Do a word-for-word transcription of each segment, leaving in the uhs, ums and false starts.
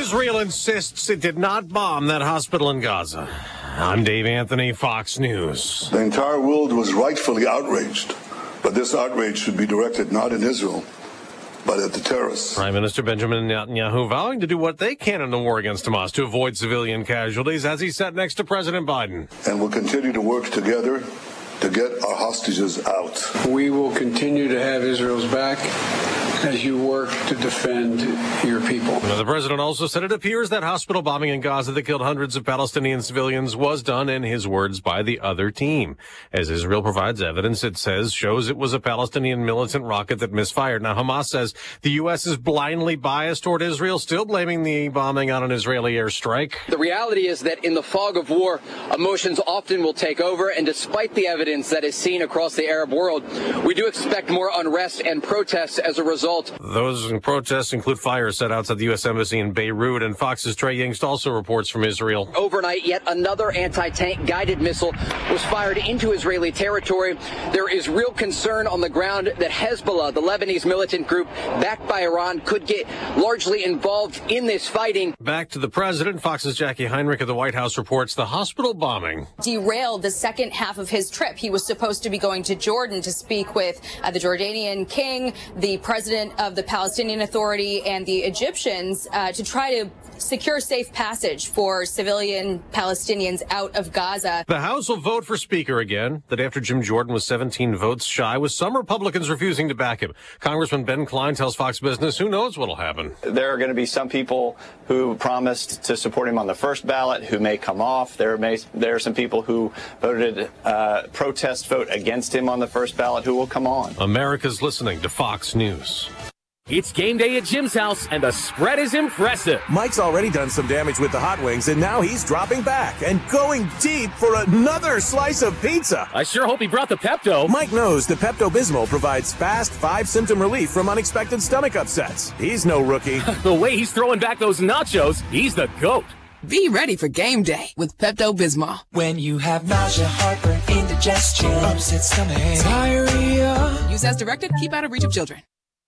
Israel insists it did not bomb that hospital in Gaza. I'm Dave Anthony, Fox News. The entire world was rightfully outraged, but this outrage should be directed not at Israel, but at the terrorists. Prime Minister Benjamin Netanyahu vowing to do what they can in the war against Hamas to avoid civilian casualties as he sat next to President Biden. And we'll continue to work together to get our hostages out. We will continue to have Israel's back as you work to defend your people. Now, the president also said it appears that hospital bombing in Gaza that killed hundreds of Palestinian civilians was done, in his words, by the other team. As Israel provides evidence, it says, shows it was a Palestinian militant rocket that misfired. Now, Hamas says the U S is blindly biased toward Israel, still blaming the bombing on an Israeli airstrike. The reality is that in the fog of war, emotions often will take over, and despite the evidence that is seen across the Arab world, we do expect more unrest and protests as a result. Those protests include fires set outside the U S Embassy in Beirut, and Fox's Trey Yingst also reports from Israel. Overnight, yet another anti-tank guided missile was fired into Israeli territory. There is real concern on the ground that Hezbollah, the Lebanese militant group backed by Iran, could get largely involved in this fighting. Back to the president, Fox's Jackie Heinrich at the White House reports the hospital bombing derailed the second half of his trip. He was supposed to be going to Jordan to speak with uh, the Jordanian king, the president of the Palestinian Authority, and the Egyptians uh, to try to secure safe passage for civilian Palestinians out of Gaza. The House will vote for Speaker again. That after Jim Jordan was seventeen votes shy, with some Republicans refusing to back him. Congressman Ben Klein tells Fox Business who knows what'll happen. There are going to be some people who promised to support him on the first ballot who may come off. There may there are some people who voted uh, protest vote against him on the first ballot who will come on. America's listening to Fox News. It's game day at Jim's house, and the spread is impressive. Mike's already done some damage with the hot wings, and now he's dropping back and going deep for another slice of pizza. I sure hope he brought the Pepto. Mike knows the Pepto-Bismol provides fast, five-symptom relief from unexpected stomach upsets. He's no rookie. The way he's throwing back those nachos, he's the GOAT. Be ready for game day with Pepto-Bismol. When you have nausea, heartburn, indigestion, upset stomach, diarrhea. Use as directed. Keep out of reach of children.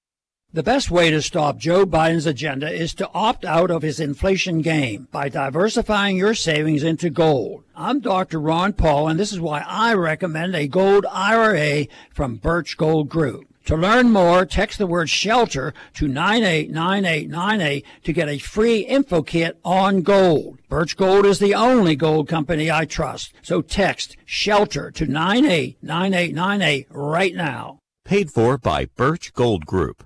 The best way to stop Joe Biden's agenda is to opt out of his inflation game by diversifying your savings into gold. I'm Doctor Ron Paul, and this is why I recommend a gold I R A from Birch Gold Group. To learn more, text the word SHELTER to nine eight nine eight nine eight to get a free info kit on gold. Birch Gold is the only gold company I trust, so text SHELTER to nine eight nine eight nine eight right now. Paid for by Birch Gold Group.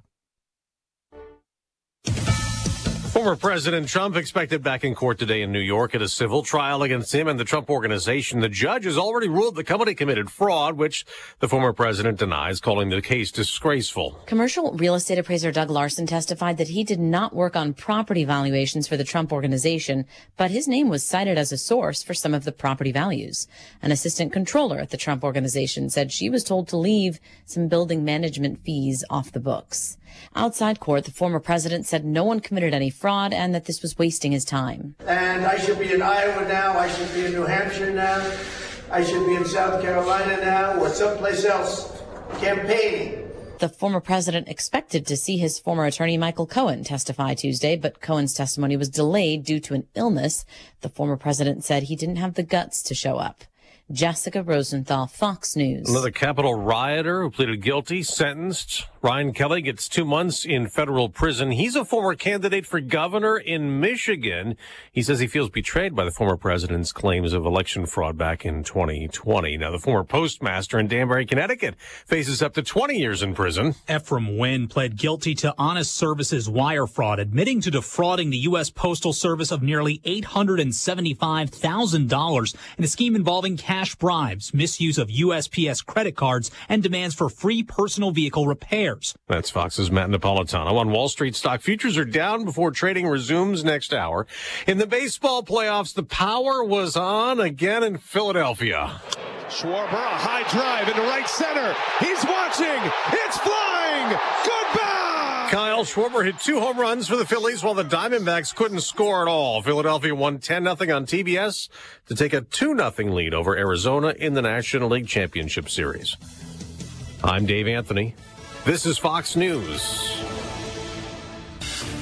Former President Trump expected back in court today in New York at a civil trial against him and the Trump Organization. The judge has already ruled the company committed fraud, which the former president denies, calling the case disgraceful. Commercial real estate appraiser Doug Larson testified that he did not work on property valuations for the Trump Organization, but his name was cited as a source for some of the property values. An assistant controller at the Trump Organization said she was told to leave some building management fees off the books. Outside court, the former president said no one committed any fraud and that this was wasting his time. And I should be in Iowa now, I should be in New Hampshire now, I should be in South Carolina now, or someplace else campaigning. The former president expected to see his former attorney Michael Cohen testify Tuesday, but Cohen's testimony was delayed due to an illness. The former president said he didn't have the guts to show up. Jessica Rosenthal, Fox News. Another Capitol rioter who pleaded guilty, sentenced. Ryan Kelly gets two months in federal prison. He's a former candidate for governor in Michigan. He says he feels betrayed by the former president's claims of election fraud back in twenty twenty. Now, the former postmaster in Danbury, Connecticut, faces up to twenty years in prison. Ephraim Wynn pled guilty to honest services wire fraud, admitting to defrauding the U S Postal Service of nearly eight hundred seventy-five thousand dollars in a scheme involving cash bribes, misuse of U S P S credit cards, and demands for free personal vehicle repairs. That's Fox's Matt Napolitano. On Wall Street, stock futures are down before trading resumes next hour. In the baseball playoffs, the power was on again in Philadelphia. Schwarber, a high drive into right center. He's watching. It's flying. Goodbye. Kyle Schwarber hit two home runs for the Phillies while the Diamondbacks couldn't score at all. Philadelphia won ten nothing on T B S to take a two nothing lead over Arizona in the National League Championship Series. I'm Dave Anthony. This is Fox News.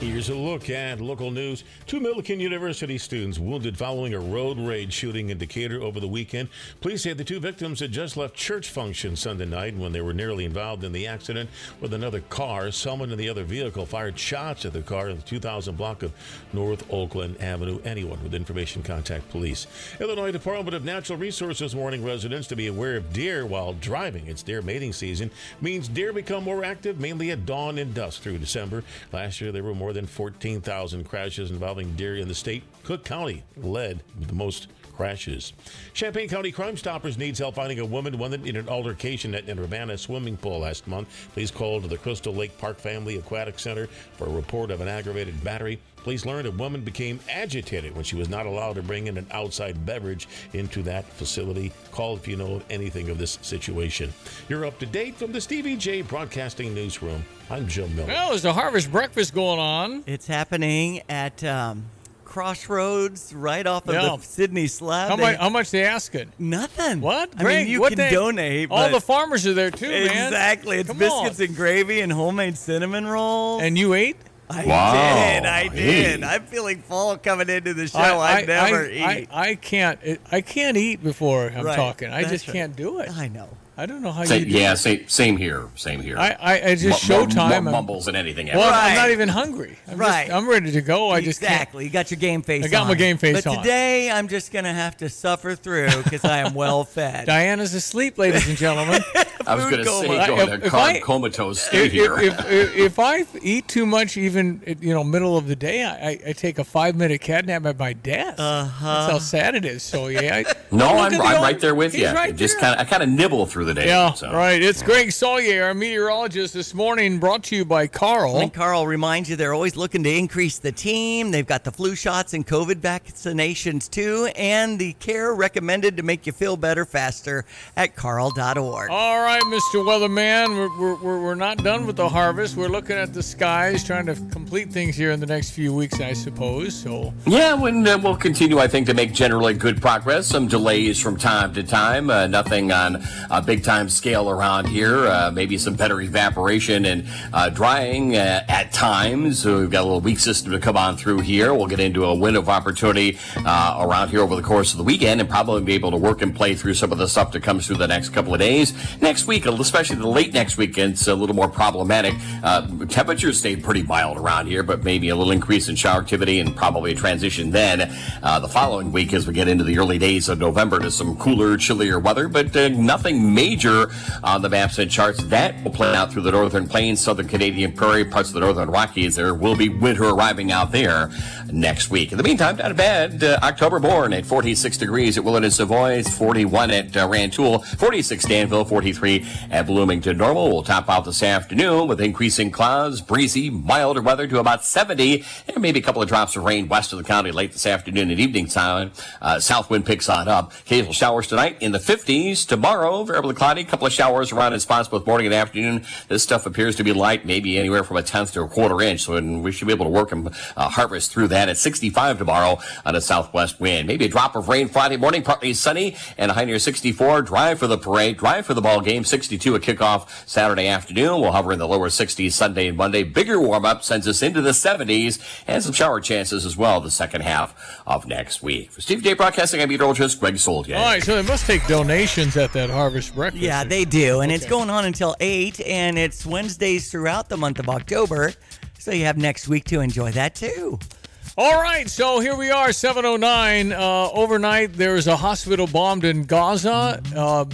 Here's a look at local news. Two Millikan University students wounded following a road rage shooting in Decatur over the weekend. Police say the two victims had just left church function Sunday night when they were nearly involved in the accident with another car. Someone in the other vehicle fired shots at the car in the two thousand block of North Oakland Avenue. Anyone with information, contact police. Illinois Department of Natural Resources warning residents to be aware of deer while driving. It's deer mating season. Means deer become more active, mainly at dawn and dusk through December. Last year, there were more than fourteen thousand crashes involving deer in the state. Cook County led with the most crashes. Champaign County Crime Stoppers needs help finding a woman wounded in an altercation at an Urbana swimming pool last month. Police called to the Crystal Lake Park Family Aquatic Center for a report of an aggravated battery. Police learned a woman became agitated when she was not allowed to bring in an outside beverage into that facility. Call if you know anything of this situation. You're up to date from the Stevie J Broadcasting Newsroom. I'm Joe Miller. Well, there's a harvest breakfast going on. It's happening at um, Crossroads, right off of Yeah. the Sydney slab. How They- much? How much they asking? Nothing. What? I Greg, mean, you what can they- donate. All but- the farmers are there too, man. Exactly. It's Come biscuits on. and gravy and homemade cinnamon rolls. And you ate? I Wow. did. I did. Hey. I'm feeling full coming into the show. I, I never I, eat. I, I can't. I can't eat before I'm Right. talking. I That's just right. can't do it. I know. I don't know how Same, you do yeah, it. same, same here. Same here. I, I, I just Mu- mu- showtime. mu- I'm- mumbles and anything else. Well, I'm Right. not even hungry. I'm Right. Just, I'm ready to go. I just exactly. You got your game face I got on. my game face but on. But today, I'm just going to have to suffer through because I am well fed. Diana's asleep, ladies and gentlemen. I was going to say, I- going if- to if carb I- comatose state If, here. if, if, if I eat too much, even you know, middle of the day, I, I take a five minute cat nap at my desk. Uh-huh. That's how sad it is. So yeah. I, no, Look I'm, at the I'm old- right there with he's you. right Just there. kind of, I kind of nibble through the day. Yeah, so. right. It's Greg Sollier, our meteorologist this morning, brought to you by Carl. And Carl reminds you they're always looking to increase the team. They've got the flu shots and COVID vaccinations too, and the care recommended to make you feel better faster at carl dot org. All right, Mister Weatherman, we're, we're, we're, we're not done with the harvest. We're looking at the skies, trying to complete things here in the next few weeks, I suppose. So Yeah, when, uh, we'll continue, I think, to make generally good progress. Some delays from time to time. Uh, nothing on a big-time scale around here. Uh, maybe some better evaporation and uh, drying uh, at times. So we've got a little weak system to come on through here. We'll get into a window of opportunity uh, around here over the course of the weekend and probably be able to work and play through some of the stuff that comes through the next couple of days. Next week, especially the late next weekend, it's a little more problematic. Uh, temperatures stayed pretty mild around here, but maybe a little increase in shower activity and probably a transition then uh, the following week as we get into the early days of November to some cooler, chillier weather, but uh, nothing major on the maps and charts. That will play out through the northern plains, southern Canadian prairie, parts of the northern Rockies. There will be winter arriving out there next week. In the meantime, not bad. Uh, October born at forty-six degrees at Willard and Savoy, forty-one at uh, Rantoul, forty-six Danville, forty-three at Bloomington. Normal will top out this afternoon with increasing clouds, breezy, milder weather to about seventy, and maybe a couple of drops of rain west of the county late this afternoon and evening time. Uh, south wind picks on up. Occasional showers tonight in the fifties. Tomorrow, variably cloudy, a couple of showers around in spots both morning and afternoon. This stuff appears to be light, maybe anywhere from a tenth to a quarter inch. So we should be able to work and uh, harvest through that at sixty-five tomorrow on a southwest wind. Maybe a drop of rain Friday morning, partly sunny, and a high near sixty-four. Dry for the parade, dry for the ball game. sixty-two at kickoff Saturday afternoon. We'll hover in the lower sixties Sunday and Monday. Bigger warm up sends us into the seventies and some shower chances as well the second half of next week. For Steve J Broadcasting, I'm meteorologist Greg Soldier. all right, so they must take donations at that harvest breakfast. Yeah, they do. And Okay. it's going on until eight, and it's Wednesdays throughout the month of October. So you have next week to enjoy that too. All right, so here we are, seven oh nine. Uh, overnight, there was a hospital bombed in Gaza. Uh,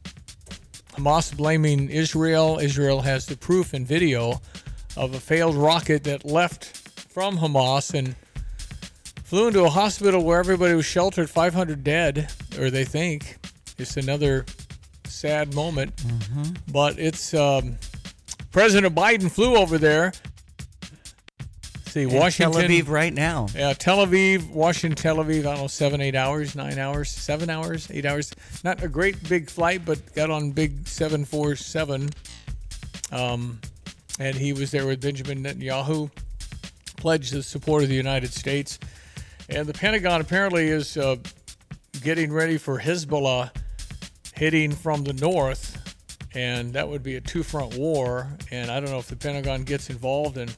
Hamas blaming Israel. Israel has the proof and video of a failed rocket that left from Hamas and flew into a hospital where everybody was sheltered, five hundred dead, or they think. It's another sad moment. Mm-hmm. But it's um, President Biden flew over there. See, And Washington, Tel Aviv right now. Yeah, Tel Aviv, Washington, Tel Aviv. I don't know, seven, eight hours, nine hours, seven hours, eight hours. Not a great big flight, but got on big seven forty-seven. Um, and he was there with Benjamin Netanyahu, pledged the support of the United States. And the Pentagon apparently is uh, getting ready for Hezbollah hitting from the north, and that would be a two-front war. And I don't know if the Pentagon gets involved and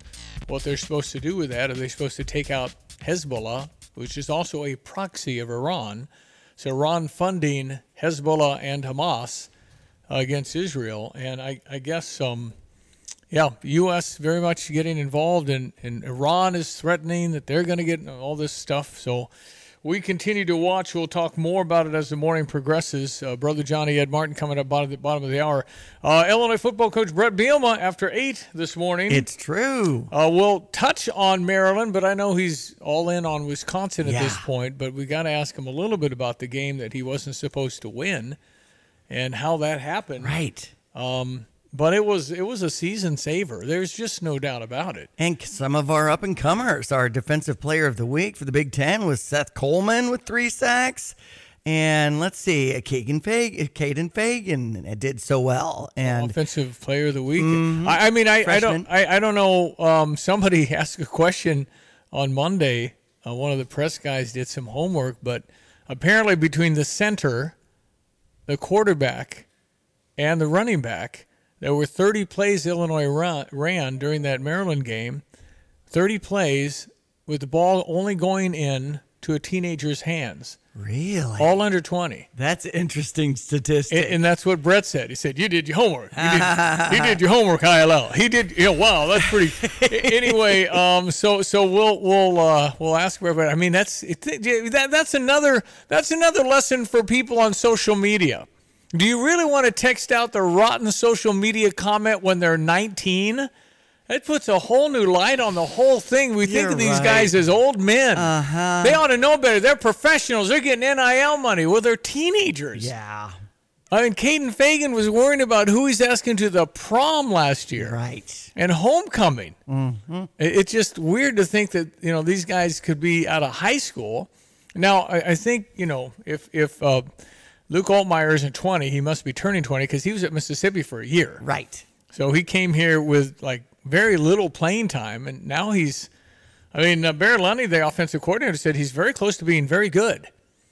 what they're supposed to do with that. Are they supposed to take out Hezbollah, which is also a proxy of Iran? So Iran funding Hezbollah and Hamas uh, against Israel. And I, I guess, um, yeah, U S very much getting involved, and, and Iran is threatening that they're going to get all this stuff. So we continue to watch. We'll talk more about it as the morning progresses. Uh, Brother Johnny Ed Martin coming up bottom of the, bottom of the hour. Uh, Illinois football coach Brett Bielema after eight this morning. It's true. Uh, we'll touch on Maryland, but I know he's all in on Wisconsin at Yeah. this point. But we got to ask him a little bit about the game that he wasn't supposed to win and how that happened. Right. Um, but it was it was a season saver. There's just no doubt about it. And some of our up-and-comers, our defensive player of the week for the Big Ten was Seth Coleman with three sacks. And let's see, Caden Fagan, Caden Fagan did so well. And offensive player of the week. Mhm. I, I mean, I, I Freshman. don't I, I don't know. Um, somebody asked a question on Monday. Uh, one of the press guys did some homework, but apparently between the center, the quarterback, and the running back, there were thirty plays Illinois run, ran during that Maryland game, thirty plays with the ball only going in to a teenager's hands. Really? All under twenty. That's an interesting statistic. And, and that's what Brett said. He said, you did your homework. You did, you did your homework, I L L. He did, you know, wow, that's pretty. Anyway, um, so so we'll we'll uh, we'll ask everybody. I mean, that's it, that that's another that's another lesson for people on social media. Do you really want to text out the rotten social media comment when they're nineteen? That puts a whole new light on the whole thing. We think You're of these right. guys as old men. Uh-huh. They ought to know better. They're professionals. They're getting N I L money. Well, they're teenagers. Yeah. I mean, Caden Fagan was worrying about who he's asking to the prom last year. Right. And homecoming. Mm-hmm. It- It's just weird to think that, you know, these guys could be out of high school. Now, I, I think, you know, if, if uh, Luke Altmaier isn't twenty, he must be turning twenty because he was at Mississippi for a year. Right. So he came here with, like, very little playing time, and now he's, I mean, uh, Barrett Lundy, the offensive coordinator, said he's very close to being very good.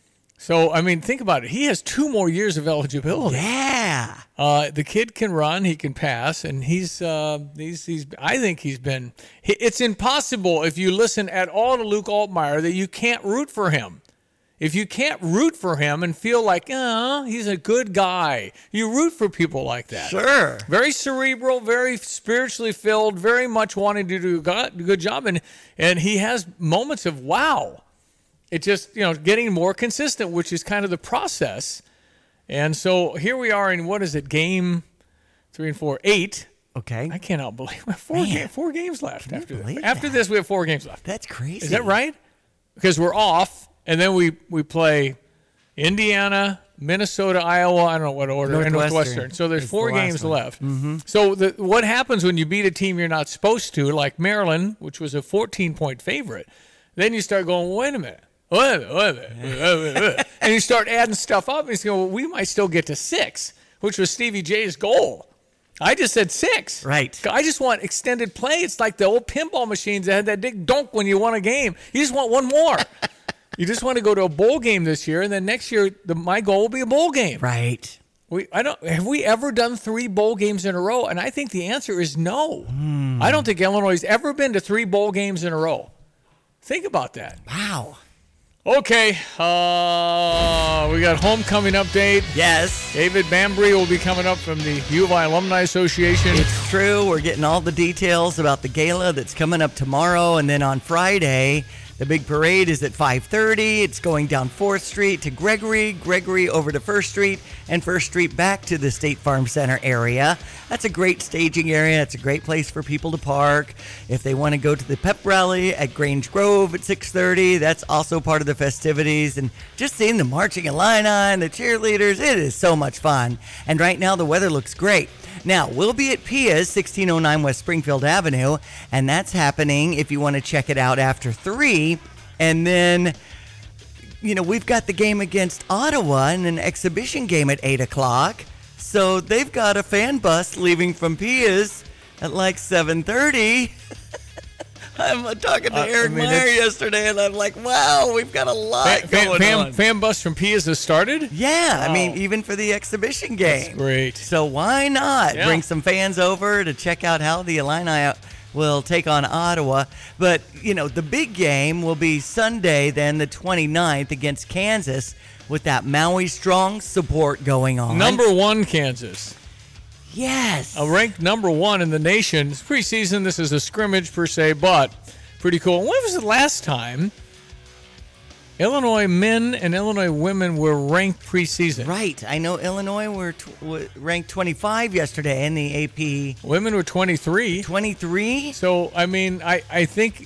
So, I mean, think about it. He has two more years of eligibility. Yeah. Uh, the kid can run, he can pass, and he's, uh, he's, he's, I think he's been, he, it's impossible if you listen at all to Luke Altmaier that you can't root for him. If you can't root for him and feel like, oh, he's a good guy, you root for people like that. Sure. Very cerebral, very spiritually filled, very much wanting to do a go- good job. And, and he has moments of, wow. It just, you know, getting more consistent, which is kind of the process. And so here we are in, what is it, game three and four, eight. Okay. I cannot believe we have four, ga- four games left after this. believe After that? this, we have four games left. That's crazy. Is that right? Because we're off, and then we, we play Indiana, Minnesota, Iowa, I don't know what order, and Northwestern. Northwestern. So there's It's four the last games one. left. Mm-hmm. So the, what happens when you beat a team you're not supposed to, like Maryland, which was a fourteen-point favorite, then you start going, wait a minute. Wait a minute, wait a minute, wait a minute, wait a minute. And you start adding stuff up, and you go, well, we might still get to six, which was Stevie J's goal. I just said six. Right. I just want extended play. It's like the old pinball machines that had that big dunk when you won a game. You just want one more. You just want to go to a bowl game this year, and then next year, the, my goal will be a bowl game. Right. We, I don't. Have we ever done three bowl games in a row? And I think the answer is no. Hmm. I don't think Illinois has ever been to three bowl games in a row. Think about that. Wow. Okay, uh, we got homecoming update. Yes. David Bambry will be coming up from the U of I Alumni Association. It's true. We're getting all the details about the gala that's coming up tomorrow. And then on Friday, the big parade is at five thirty. It's going down fourth Street to Gregory, Gregory over to first Street, and first Street back to the State Farm Center area. That's a great staging area. It's a great place for people to park. If they want to go to the pep rally at Grange Grove at six thirty, that's also part of the festivities. And just seeing the marching Illini and the cheerleaders, it is so much fun. And right now the weather looks great. Now, we'll be at Pia's, sixteen oh nine West Springfield Avenue, and that's happening if you want to check it out after three. And then, you know, we've got the game against Ottawa and an exhibition game at eight o'clock. So they've got a fan bus leaving from Pia's at like seven thirty. I'm talking to Uh, Eric I mean, Meyer it's- yesterday, and I'm like, wow, we've got a lot Fan, fan, going fan, on. fan bus from Pia's has started? Yeah, I mean, Wow. even for the exhibition game. That's great. So why not Yeah. bring some fans over to check out how the Illini will take on Ottawa. But, you know, the big game will be Sunday, then the twenty-ninth against Kansas with that Maui Strong support going on. Number one, Kansas. Yes. A ranked number one in the nation. It's preseason. This is a scrimmage per se, but pretty cool. When was the last time Illinois men and Illinois women were ranked preseason? Right. I know Illinois were tw- w- ranked twenty-five yesterday in the A P. Women were twenty-three. twenty-three? So, I mean, I, I think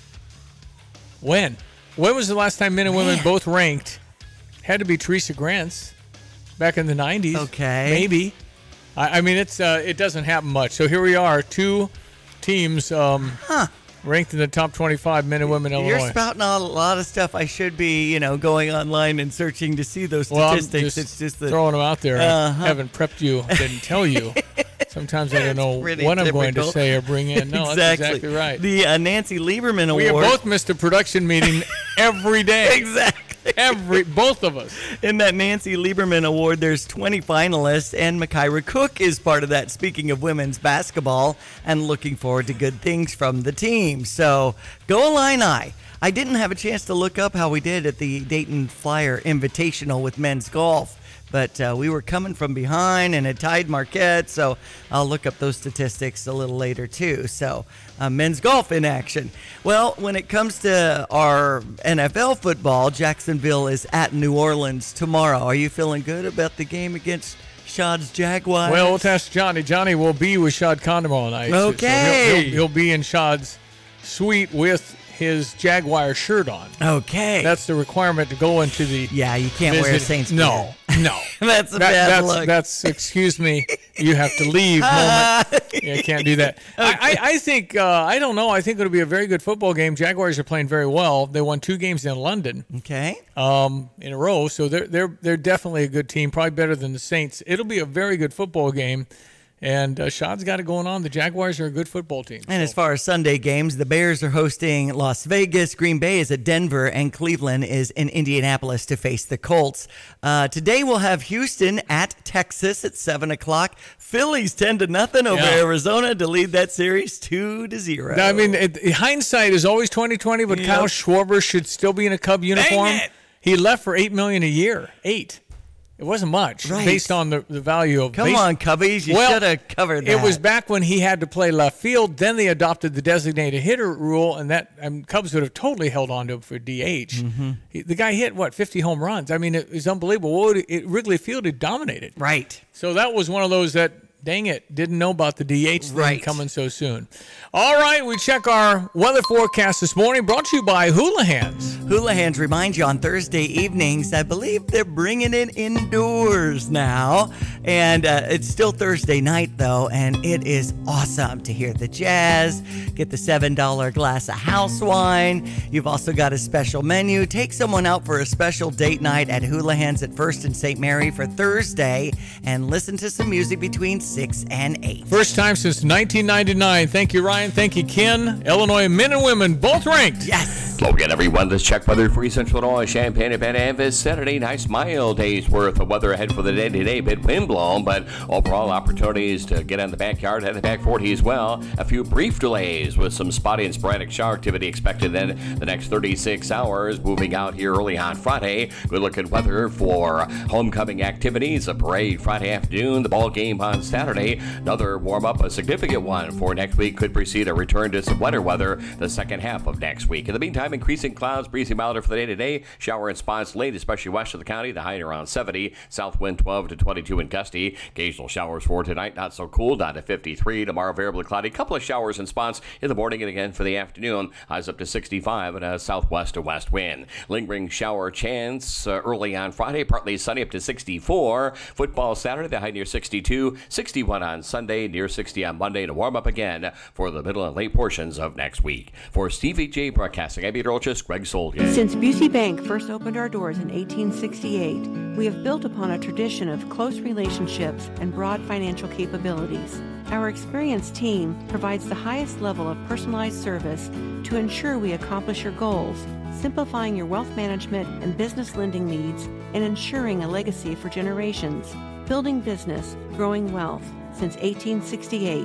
when? When was the last time men and women Man. both ranked? Had to be Teresa Grantz back in the nineties. Okay. Maybe. I, I mean, it's uh, it doesn't happen much. So here we are, two teams um, huh. ranked in the top twenty-five, men and women Illinois. You're spouting out a lot of stuff. I should be, you know, going online and searching to see those Well, I'm statistics. just it's just the, throwing them out there. Uh-huh. I haven't prepped you, didn't tell you. Sometimes I don't know pretty what I'm going to typical. say or bring in. No, exactly. that's exactly right. The uh, Nancy Lieberman We have Award. both missed a production meeting every day. Exactly. Every both of us. In that Nancy Lieberman Award, there's twenty finalists, and Makaira Cook is part of that. Speaking of women's basketball, and looking forward to good things from the team. So go Illini. I didn't have a chance to look up how we did at the Dayton Flyer Invitational with men's golf. But uh, we were coming from behind and it tied Marquette, so I'll look up those statistics a little later too. So uh, men's golf in action. Well, when it comes to our N F L football, Jacksonville is at New Orleans tomorrow. Are you feeling good about the game against Shad's Jaguars? Well, we'll ask Johnny. Johnny will be with Shad Khan tomorrow night. Okay. So he'll, he'll, he'll be in Shad's suite with his Jaguar shirt on. Okay. That's the requirement to go into the Yeah, you can't wear a visit. Saints No, no. That's a That- bad that's, look. That's, excuse me, you have to leave moment. You can't do that. I, I, I think, uh, I don't know, I think it'll be a very good football game. Jaguars are playing very well. They won two games in London. Okay. Um, in a row, so they're, they're, they're definitely a good team, probably better than the Saints. It'll be a very good football game. And uh, Shad's got it going on. The Jaguars are a good football team. And as far as Sunday games, the Bears are hosting Las Vegas, Green Bay is at Denver, and Cleveland is in Indianapolis to face the Colts. Uh, today we'll have Houston at Texas at seven o'clock. Phillies ten to nothing over Yeah. Arizona to lead that series two to zero. Now, I mean, it, hindsight is always twenty twenty, but Yep. Kyle Schwarber should still be in a Cub uniform. it. He left for eight million dollars a year. Eight. It wasn't much Right. based on the, the value of Come base- on, Cubbies. You Well, should have covered that. It was back when he had to play left field. Then they adopted the designated hitter rule, and that I mean, Cubs would have totally held on to him for D H. Mm-hmm. He, the guy hit, what, fifty home runs? I mean, it was unbelievable. What would it, Wrigley Field had dominated. Right. So that was one of those that, dang it, didn't know about the D H thing Right. coming so soon. All right, we check our weather forecast this morning, brought to you by Houlihan's. Houlihan's remind you on Thursday evenings, I believe they're bringing it indoors now. And uh, it's still Thursday night, though, and it is awesome to hear the jazz, get the seven dollar glass of house wine. You've also got a special menu. Take someone out for a special date night at Houlihan's at First and Saint Mary for Thursday and listen to some music between six and eight. First time since nineteen ninety-nine. Thank you, Ryan. Thank you, Ken. Illinois men and women both ranked. Yes. Hello again, everyone. Let's check weather for East Central Illinois, Champaign, and Annapolis. Saturday, nice mild days worth of weather ahead for the day today. Bit wind blown, but overall opportunities to get in the backyard and the back forty as well. A few brief delays with some spotty and sporadic shower activity expected then the next thirty-six hours. Moving out here early on Friday. Good looking weather for homecoming activities. A parade Friday afternoon. The ball game on Saturday. Another warm up, a significant one for next week. Could precede a return to some wetter weather the second half of next week. In the meantime, increasing clouds, breezy milder for the day today. Shower in spots late, especially west of the county. The high around seventy. South wind twelve to twenty-two and gusty. Occasional showers for tonight. Not so cool. Down to fifty-three. Tomorrow, variably cloudy. Couple of showers in spots in the morning and again for the afternoon. Highs up to sixty-five and a southwest to west wind. Lingering shower chance uh, early on Friday. Partly sunny up to sixty-four. Football Saturday. The high near sixty-two. sixty-one on Sunday. Near sixty on Monday. To warm up again for the middle and late portions of next week. For Stevie J Broadcasting, I'm Peter Olchis, Greg Solgate. Since Busey Bank first opened our doors in eighteen sixty-eight, we have built upon a tradition of close relationships and broad financial capabilities. Our experienced team provides the highest level of personalized service to ensure we accomplish your goals, simplifying your wealth management and business lending needs and ensuring a legacy for generations. Building business, growing wealth. Since eighteen sixty-eight,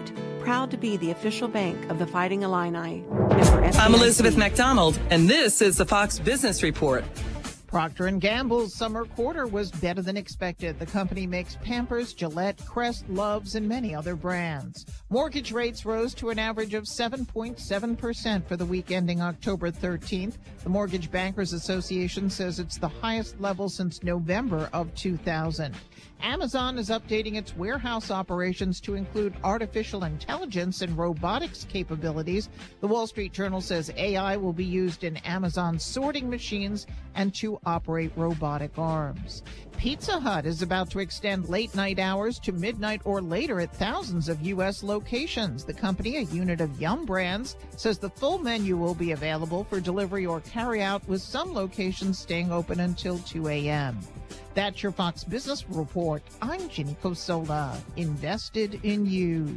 proud to be the official bank of the Fighting Illini. Member F D I C. I'm Elizabeth McDonald, and this is the Fox Business Report. Procter and Gamble's summer quarter was better than expected. The company makes Pampers, Gillette, Crest, Loves, and many other brands. Mortgage rates rose to an average of seven point seven percent for the week ending October thirteenth. The Mortgage Bankers Association says it's the highest level since November of two thousand. Amazon is updating its warehouse operations to include artificial intelligence and robotics capabilities. The Wall Street Journal says A I will be used in Amazon's sorting machines and to operate robotic arms. Pizza Hut is about to extend late night hours to midnight or later at thousands of U S locations. The company, a unit of Yum Brands, says the full menu will be available for delivery or carry out, with some locations staying open until two a.m. That's your Fox Business Report. I'm Ginny Cosola, invested in you.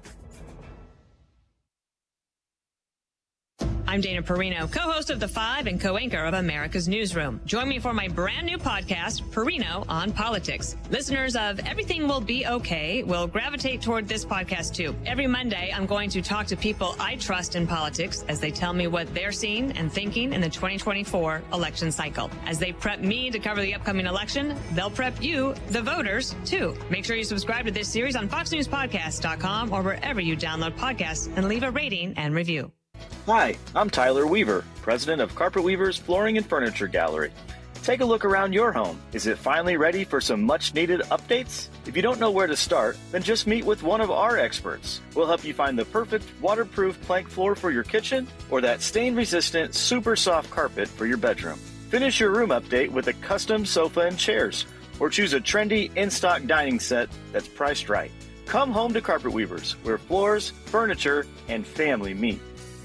I'm Dana Perino, co-host of The Five and co-anchor of America's Newsroom. Join me for my brand new podcast, Perino on Politics. Listeners of Everything Will Be Okay will gravitate toward this podcast too. Every Monday, I'm going to talk to people I trust in politics as they tell me what they're seeing and thinking in the twenty twenty-four election cycle. As they prep me to cover the upcoming election, they'll prep you, the voters, too. Make sure you subscribe to this series on fox news podcast dot com or wherever you download podcasts, and leave a rating and review. Hi, I'm Tyler Weaver, president of Carpet Weaver's Flooring and Furniture Gallery. Take a look around your home. Is it finally ready for some much-needed updates? If you don't know where to start, then just meet with one of our experts. We'll help you find the perfect waterproof plank floor for your kitchen or that stain-resistant, super soft carpet for your bedroom. Finish your room update with a custom sofa and chairs, or choose a trendy in-stock dining set that's priced right. Come home to Carpet Weavers, where floors, furniture, and family meet.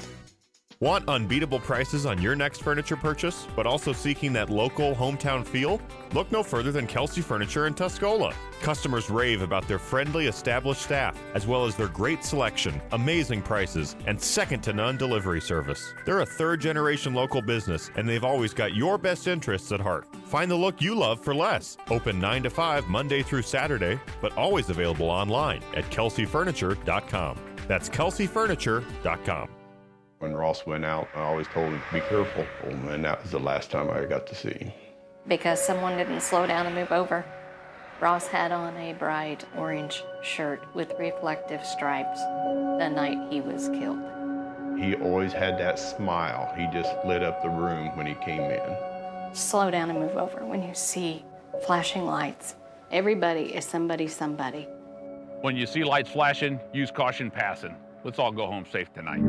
Want unbeatable prices on your next furniture purchase, but also seeking that local hometown feel? Look no further than Kelsey Furniture in Tuscola. Customers rave about their friendly, established staff, as well as their great selection, amazing prices, and second-to-none delivery service. They're a third-generation local business, and they've always got your best interests at heart. Find the look you love for less. Open nine to five Monday through Saturday, but always available online at kelsey furniture dot com. That's kelsey furniture dot com. When Ross went out, I always told him, be careful. And that was the last time I got to see him. Because someone didn't slow down and move over. Ross had on a bright orange shirt with reflective stripes the night he was killed. He always had that smile. He just lit up the room when he came in. Slow down and move over when you see flashing lights. Everybody is somebody somebody. When you see lights flashing, use caution passing. Let's all go home safe tonight.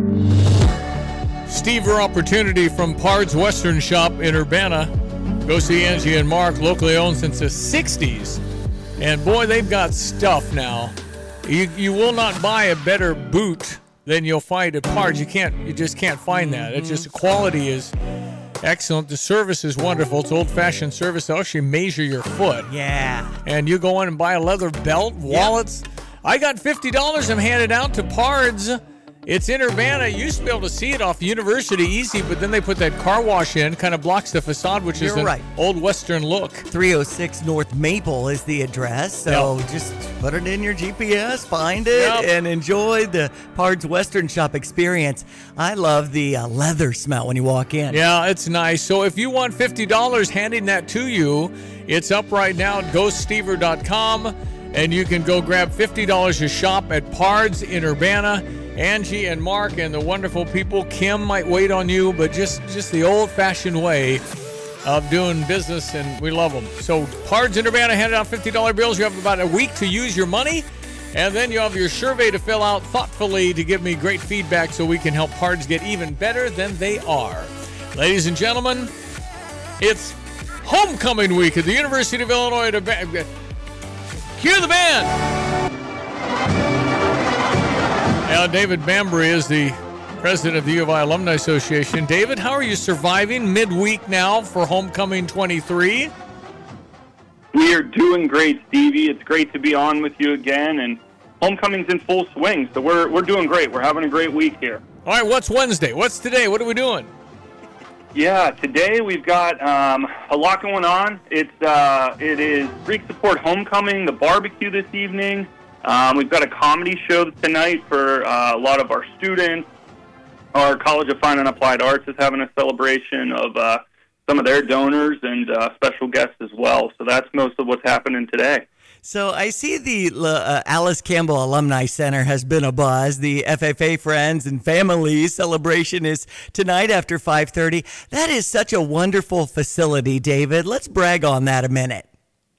Stever opportunity from Pard's Western Shop in Urbana. Go see Angie and Mark, locally owned since the sixties. And boy, they've got stuff now. You you will not buy a better boot than you'll find at Pard's. You can't, you just can't find that. It's just the quality is excellent. The service is wonderful. It's old-fashioned service. They'll actually measure your foot. Yeah. And you go in and buy a leather belt, wallets. Yep. I got fifty dollars I'm handed out to Pard's. It's in Urbana. You used to be able to see it off University easy, but then they put that car wash in, kind of blocks the facade, which You're is an right. old Western look. three oh six North Maple is the address, so yep. just put it in your G P S, find it, yep. and enjoy the Pard's Western Shop experience. I love the uh, leather smell when you walk in. Yeah, it's nice. So if you want fifty dollars, handing that to you, it's up right now at go stever dot com, and you can go grab fifty dollars to shop at Pard's in Urbana. Angie and Mark and the wonderful people. Kim might wait on you, but just, just the old-fashioned way of doing business, and we love them. So Pard's in Urbana handed out fifty dollar bills. You have about a week to use your money, and then you have your survey to fill out thoughtfully to give me great feedback so we can help Pard's get even better than they are. Ladies and gentlemen, it's homecoming week at the University of Illinois. To ba- Cue the band! Now, David Bambry is the president of the U of I Alumni Association. David, how are you surviving midweek now for Homecoming twenty-three? We are doing great, Stevie. It's great to be on with you again, and Homecoming's in full swing, so we're we're doing great. We're having a great week here. All right, what's Wednesday? What's today? What are we doing? Yeah, today we've got um, a lot going on. It's uh, it is Greek Support Homecoming, the barbecue this evening. Um, we've got a comedy show tonight for uh, a lot of our students. Our College of Fine and Applied Arts is having a celebration of uh, some of their donors and uh, special guests as well. So that's most of what's happening today. So I see the uh, Alice Campbell Alumni Center has been a buzz. The F F A Friends and Family celebration is tonight after five thirty. That is such a wonderful facility, David. Let's brag on that a minute.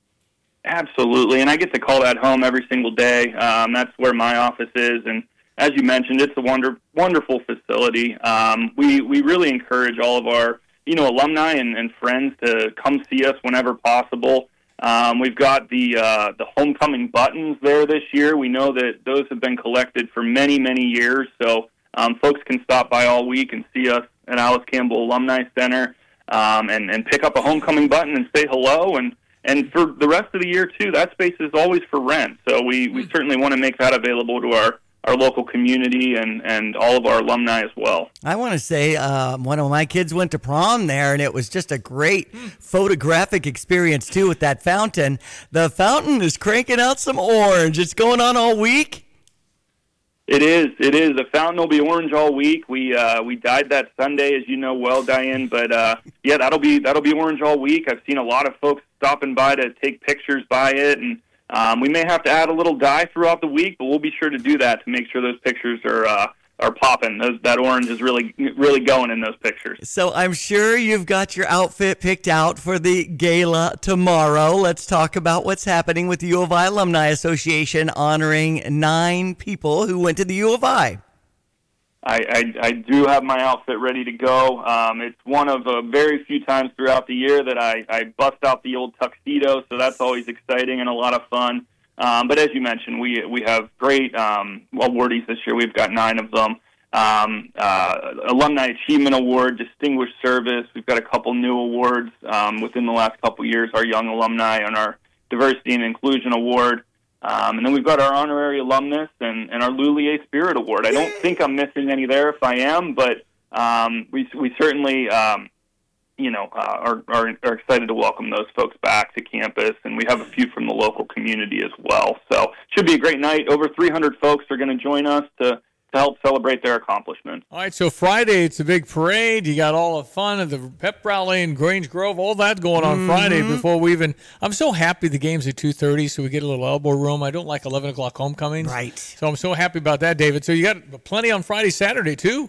Absolutely, and I get to call that home every single day. Um, that's where my office is, and as you mentioned, it's a wonder, wonderful facility. Um, we we really encourage all of our you know alumni and, and friends to come see us whenever possible. Um, we've got the uh, the homecoming buttons there this year. We know that those have been collected for many, many years, so um, folks can stop by all week and see us at Alice Campbell Alumni Center um, and, and pick up a homecoming button and say hello. And, and for the rest of the year, too, that space is always for rent. So we, we certainly want to make that available to our our local community and, and all of our alumni as well. I want to say um, one of my kids went to prom there, and it was just a great photographic experience, too, with that fountain. The fountain is cranking out some orange. It's going on all week? It is. It is. The fountain will be orange all week. We uh, we dyed that Sunday, as you know well, Diane. But, uh, yeah, that'll be that'll be orange all week. I've seen a lot of folks stopping by to take pictures by it, and Um, we may have to add a little dye throughout the week, but we'll be sure to do that to make sure those pictures are uh, are popping. Those, that orange is really really going in those pictures. So I'm sure you've got your outfit picked out for the gala tomorrow. Let's talk about what's happening with the U of I Alumni Association honoring nine people who went to the U of I. I, I, I do have my outfit ready to go. Um, it's one of uh, very few times throughout the year that I, I bust out the old tuxedo, so that's always exciting and a lot of fun. Um, but as you mentioned, we we have great um, awardees this year. We've got nine of them. Um, uh, Alumni Achievement Award, Distinguished Service. We've got a couple new awards um, within the last couple years, our Young Alumni and our Diversity and Inclusion Award. Um, and then we've got our honorary alumnus and, and our Lulier Spirit Award. I don't think I'm missing any there if I am, but um, we we certainly, um, you know, uh, are, are are excited to welcome those folks back to campus, and we have a few from the local community as well. So should be a great night. Over three hundred folks are going to join us to to help celebrate their accomplishments. All right, so Friday, it's a big parade. You got all the fun of the pep rally in Grange Grove, all that going on mm-hmm. Friday before we even – I'm so happy the game's at two thirty, so we get a little elbow room. I don't like eleven o'clock homecomings. Right. So I'm so happy about that, David. So you got plenty on Friday, Saturday, too?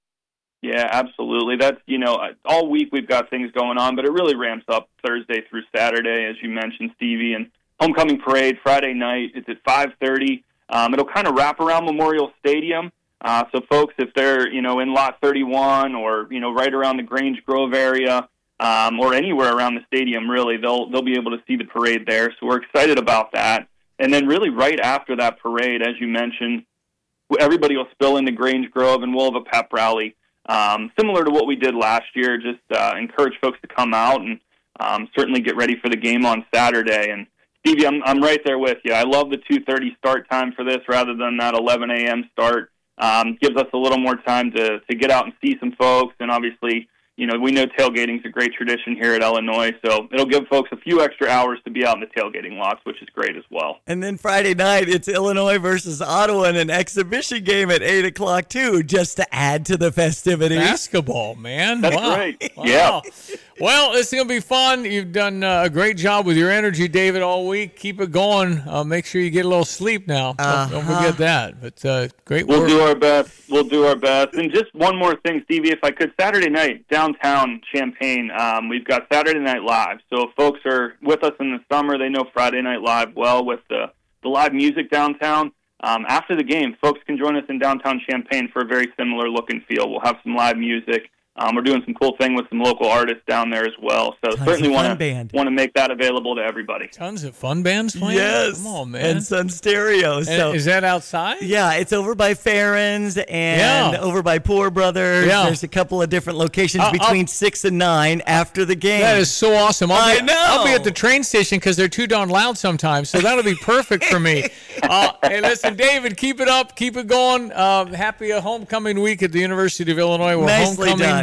Yeah, absolutely. That's, you know, all week we've got things going on, but it really ramps up Thursday through Saturday, as you mentioned, Stevie. And homecoming parade Friday night, it's at five thirty. Um, it'll kind of wrap around Memorial Stadium. Uh, so folks, if they're, you know, in lot thirty-one or, you know, right around the Grange Grove area um, or anywhere around the stadium, really, they'll they'll be able to see the parade there. So we're excited about that. And then really right after that parade, as you mentioned, everybody will spill into Grange Grove and we'll have a pep rally. Um, similar to what we did last year, just uh, encourage folks to come out and um, certainly get ready for the game on Saturday. And Stevie, I'm I'm right there with you. I love the two thirty start time for this rather than that eleven a.m. start. Um, gives us a little more time to, to get out and see some folks, and obviously, you know, we know tailgating is a great tradition here at Illinois, so it'll give folks a few extra hours to be out in the tailgating lots, which is great as well. And then Friday night, it's Illinois versus Ottawa in an exhibition game at eight o'clock, too, just to add to the festivities. Basketball, man. That's wow. great. Wow. Yeah. Well, this is going to be fun. You've done uh, a great job with your energy, David, all week. Keep it going. Uh, make sure you get a little sleep now. Uh-huh. Don't, don't forget that. But uh, great we'll work. We'll do our best. We'll do our best. And just one more thing, Stevie, if I could. Saturday night, downtown Champaign, um, we've got Saturday Night Live. So if folks are with us in the summer, they know Friday Night Live well with the, the live music downtown. Um, after the game, folks can join us in downtown Champaign for a very similar look and feel. We'll have some live music. Um, we're doing some cool thing with some local artists down there as well. So Tons certainly want to want to band. make that available to everybody. Tons of fun bands playing? Yes. Come on, man. And Sun Stereo. And So is that outside? yeah, it's over by Farron's and Yeah. over by Poor Brothers. Yeah. There's a couple of different locations I'll- between six and nine after the game. That is so awesome. I'll I be, know. I'll be at the train station because they're too darn loud sometimes, so that'll be perfect for me. Uh, hey, listen, David, keep it up. Keep it going. Uh, happy homecoming week at the University of Illinois. We're Nicely homecoming done.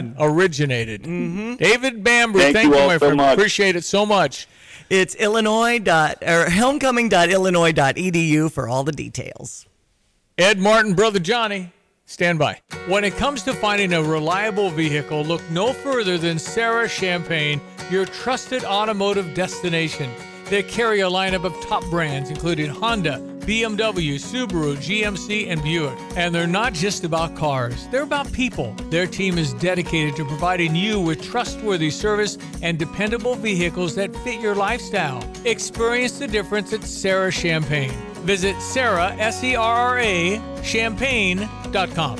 Michigan originated. Mm-hmm. David Bamber, thank, thank you, you, all my so friend. much. Appreciate it so much. It's Illinois dot or homecoming dot illinois dot e d u for all the details. Ed Martin, Brother Johnny, stand by. When it comes to finding a reliable vehicle, look no further than Sarah Champagne, your trusted automotive destination. They carry a lineup of top brands, including Honda, B M W, Subaru, G M C, and Buick. And they're not just about cars. They're about people. Their team is dedicated to providing you with trustworthy service and dependable vehicles that fit your lifestyle. Experience the difference at Sarah Champagne. Visit Sarah, S E R R A, champagne dot com.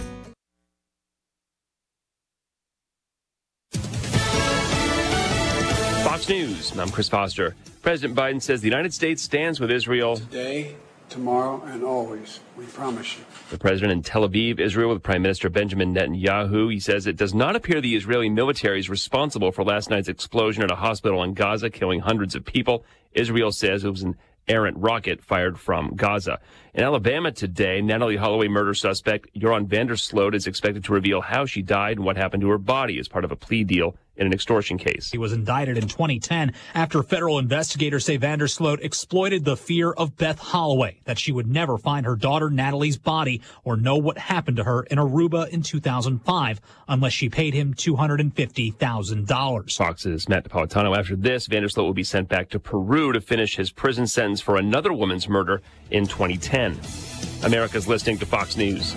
Fox News, I'm Chris Foster. President Biden says the United States stands with Israel today, tomorrow, and always. We promise you. The president in Tel Aviv, Israel, with Prime Minister Benjamin Netanyahu. He says it does not appear the Israeli military is responsible for last night's explosion at a hospital in Gaza, killing hundreds of people. Israel says it was an errant rocket fired from Gaza. In Alabama today, Natalie Holloway murder suspect Joran Vandersloot is expected to reveal how she died and what happened to her body as part of a plea deal in an extortion case. He was indicted in twenty ten after federal investigators say Vandersloot exploited the fear of Beth Holloway, that she would never find her daughter Natalie's body or know what happened to her in Aruba in two thousand five unless she paid him two hundred fifty thousand dollars. Fox's Matt Napolitano. After this, Vandersloot will be sent back to Peru to finish his prison sentence for another woman's murder in twenty ten. America's listening to Fox News.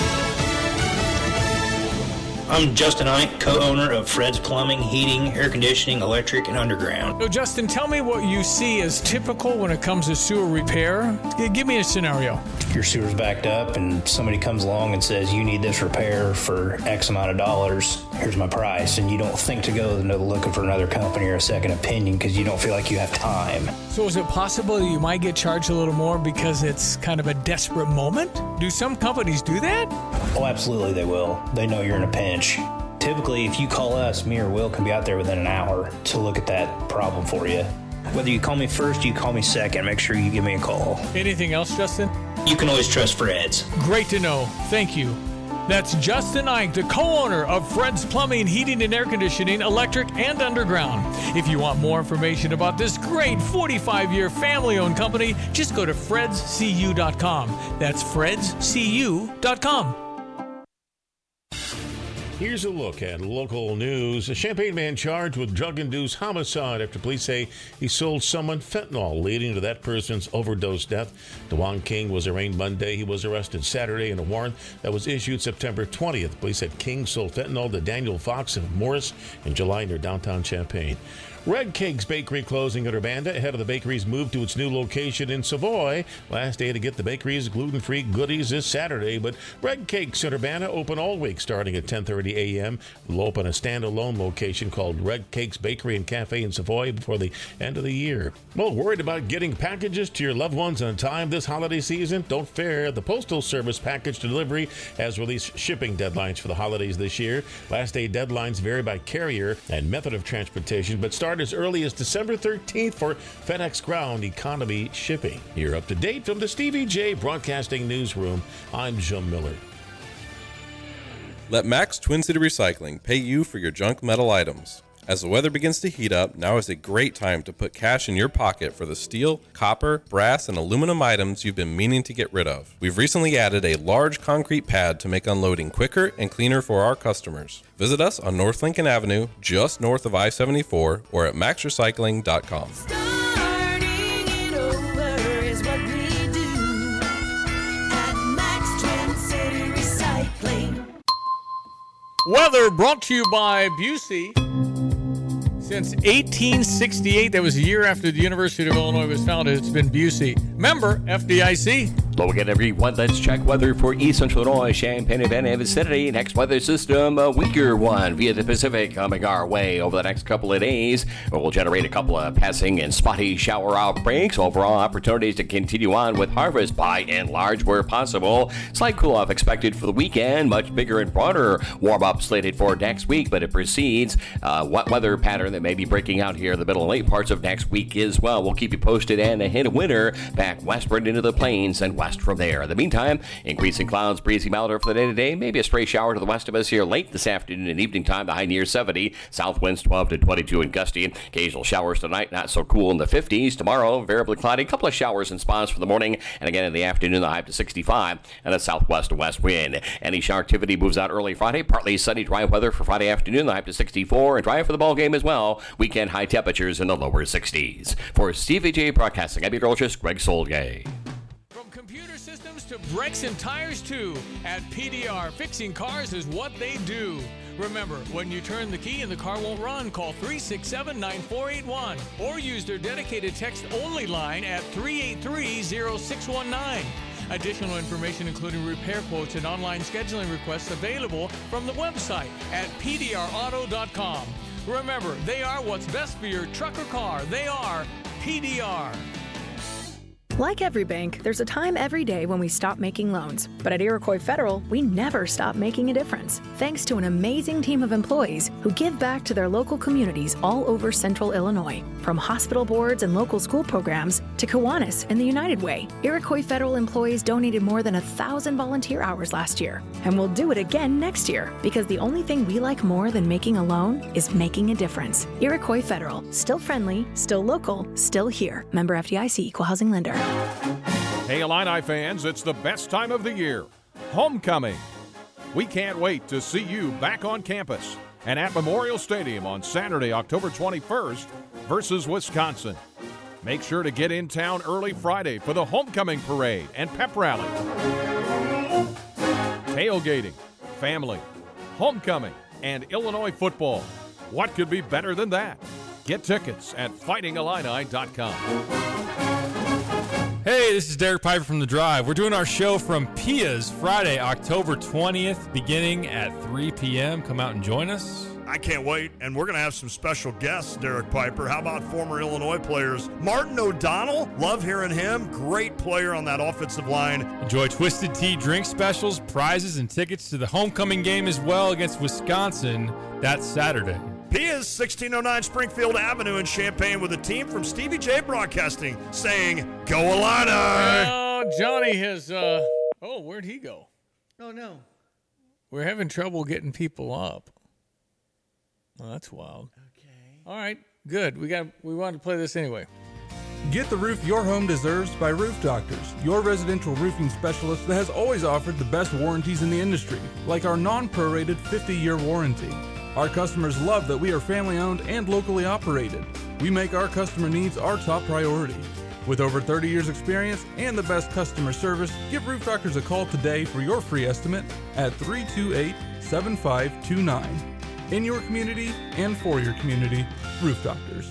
I'm Justin Ike, co-owner of Fred's Plumbing, Heating, Air Conditioning, Electric, and Underground. So, Justin, tell me what you see as typical when it comes to sewer repair. Give me a scenario. Your sewer's backed up and somebody comes along and says, you need this repair for X amount of dollars. Here's my price. And you don't think to go to looking for another company or a second opinion because you don't feel like you have time. So is it possible that you might get charged a little more because it's kind of a desperate moment? Do some companies do that? Oh, absolutely they will. They know you're in a pinch. Typically, if you call us, me or Will can be out there within an hour to look at that problem for you. Whether you call me first, you call me second, make sure you give me a call. Anything else, Justin? You can always trust Fred's. Great to know. Thank you. That's Justin Ike, the co-owner of Fred's Plumbing, Heating, and Air Conditioning, Electric, and Underground. If you want more information about this great forty-five-year family-owned company, just go to freds c u dot com. That's freds c u dot com. Here's a look at local news. A Champaign man charged with drug-induced homicide after police say he sold someone fentanyl, leading to that person's overdose death. DeJuan King was arraigned Monday. He was arrested Saturday in a warrant that was issued September twentieth. Police said King sold fentanyl to Daniel Fox of Morris in July near downtown Champaign. Red Cake's Bakery closing at Urbana ahead of the bakery's move to its new location in Savoy. Last day to get the bakery's gluten-free goodies this Saturday, but Red Cake's in Urbana open all week starting at ten thirty a.m. We'll open a standalone location called Red Cake's Bakery and Cafe in Savoy before the end of the year. Well, worried about getting packages to your loved ones on time this holiday season? Don't fear. The Postal Service package delivery has released shipping deadlines for the holidays this year. Last day deadlines vary by carrier and method of transportation, but start as early as December thirteenth for FedEx Ground Economy shipping. You're up to date from the Stevie J Broadcasting Newsroom. I'm Jim Miller. Let Max Twin City Recycling pay you for your junk metal items. As the weather begins to heat up, now is a great time to put cash in your pocket for the steel, copper, brass, and aluminum items you've been meaning to get rid of. We've recently added a large concrete pad to make unloading quicker and cleaner for our customers. Visit us on North Lincoln Avenue, just north of I seventy-four, or at max recycling dot com. Weather brought to you by Busey. Since eighteen sixty-eight, that was a year after the University of Illinois was founded, it's been Busey. Member, F D I C. Hello again, everyone. Let's check weather for East Central Illinois, Champaign, and Van vicinity. Next weather system, a weaker one via the Pacific coming our way over the next couple of days. We'll generate a couple of passing and spotty shower outbreaks. Overall opportunities to continue on with harvest by and large where possible. Slight cool-off expected for the weekend. Much bigger and broader warm-up slated for next week, but it precedes uh, wet weather pattern that may be breaking out here in the middle and late parts of next week as well. We'll keep you posted, and a hint of winter back westward into the plains and west west from there. In the meantime, increasing clouds, breezy milder for the day today. Maybe a stray shower to the west of us here late this afternoon and evening time. The high near seventy. South winds twelve to twenty-two and gusty. Occasional showers tonight, not so cool in the fifties. Tomorrow, variably cloudy. A couple of showers in spots for the morning. And again in the afternoon, the high up to sixty-five. And a southwest to west wind. Any shower activity moves out early Friday. Partly sunny, dry weather for Friday afternoon. The high up to sixty-four. And dry for the ball game as well. Weekend high temperatures in the lower sixties. For Stevie J Broadcasting, I'm meteorologist Greg Solgay. From computer systems to brakes and tires too, at P D R, fixing cars is what they do. Remember, when you turn the key and the car won't run, call three six seven, nine four eight one or use their dedicated text-only line at three eight three, zero six one nine. Additional information, including repair quotes and online scheduling requests, available from the website at P D R auto dot com. Remember, they are what's best for your truck or car. They are P D R. Like every bank, there's a time every day when we stop making loans. But at Iroquois Federal, we never stop making a difference, thanks to an amazing team of employees who give back to their local communities all over central Illinois. From hospital boards and local school programs to Kiwanis and the United Way, Iroquois Federal employees donated more than a thousand volunteer hours last year. And we'll do it again next year, because the only thing we like more than making a loan is making a difference. Iroquois Federal, still friendly, still local, still here. Member F D I C, Equal Housing Lender. Hey Illini fans, it's the best time of the year, homecoming. We can't wait to see you back on campus and at Memorial Stadium on Saturday, October twenty-first versus Wisconsin. Make sure to get in town early Friday for the homecoming parade and pep rally. Tailgating, family, homecoming, and Illinois football. What could be better than that? Get tickets at fighting illini dot com. Hey, this is Derek Piper from The Drive. We're doing our show from Pia's Friday, October twentieth, beginning at three p.m. Come out and join us. I can't wait, and we're going to have some special guests, Derek Piper. How about former Illinois players? Martin O'Donnell, love hearing him. Great player on that offensive line. Enjoy Twisted Tea drink specials, prizes, and tickets to the homecoming game as well against Wisconsin. That's Saturday. Pia's sixteen oh nine Springfield Avenue in Champaign with a team from Stevie J Broadcasting saying, Go Illini! Oh, Johnny has, uh, oh, where'd he go? Oh, no. We're having trouble getting people up. Oh, that's wild. Okay. All right, good. We got. We wanted to play this anyway. Get the roof your home deserves by Roof Doctors, your residential roofing specialist that has always offered the best warranties in the industry, like our non-prorated fifty-year warranty. Our customers love that we are family-owned and locally operated. We make our customer needs our top priority. With over thirty years experience and the best customer service, give Roof Doctors a call today for your free estimate at three two eight, seven five two nine. In your community and for your community, Roof Doctors.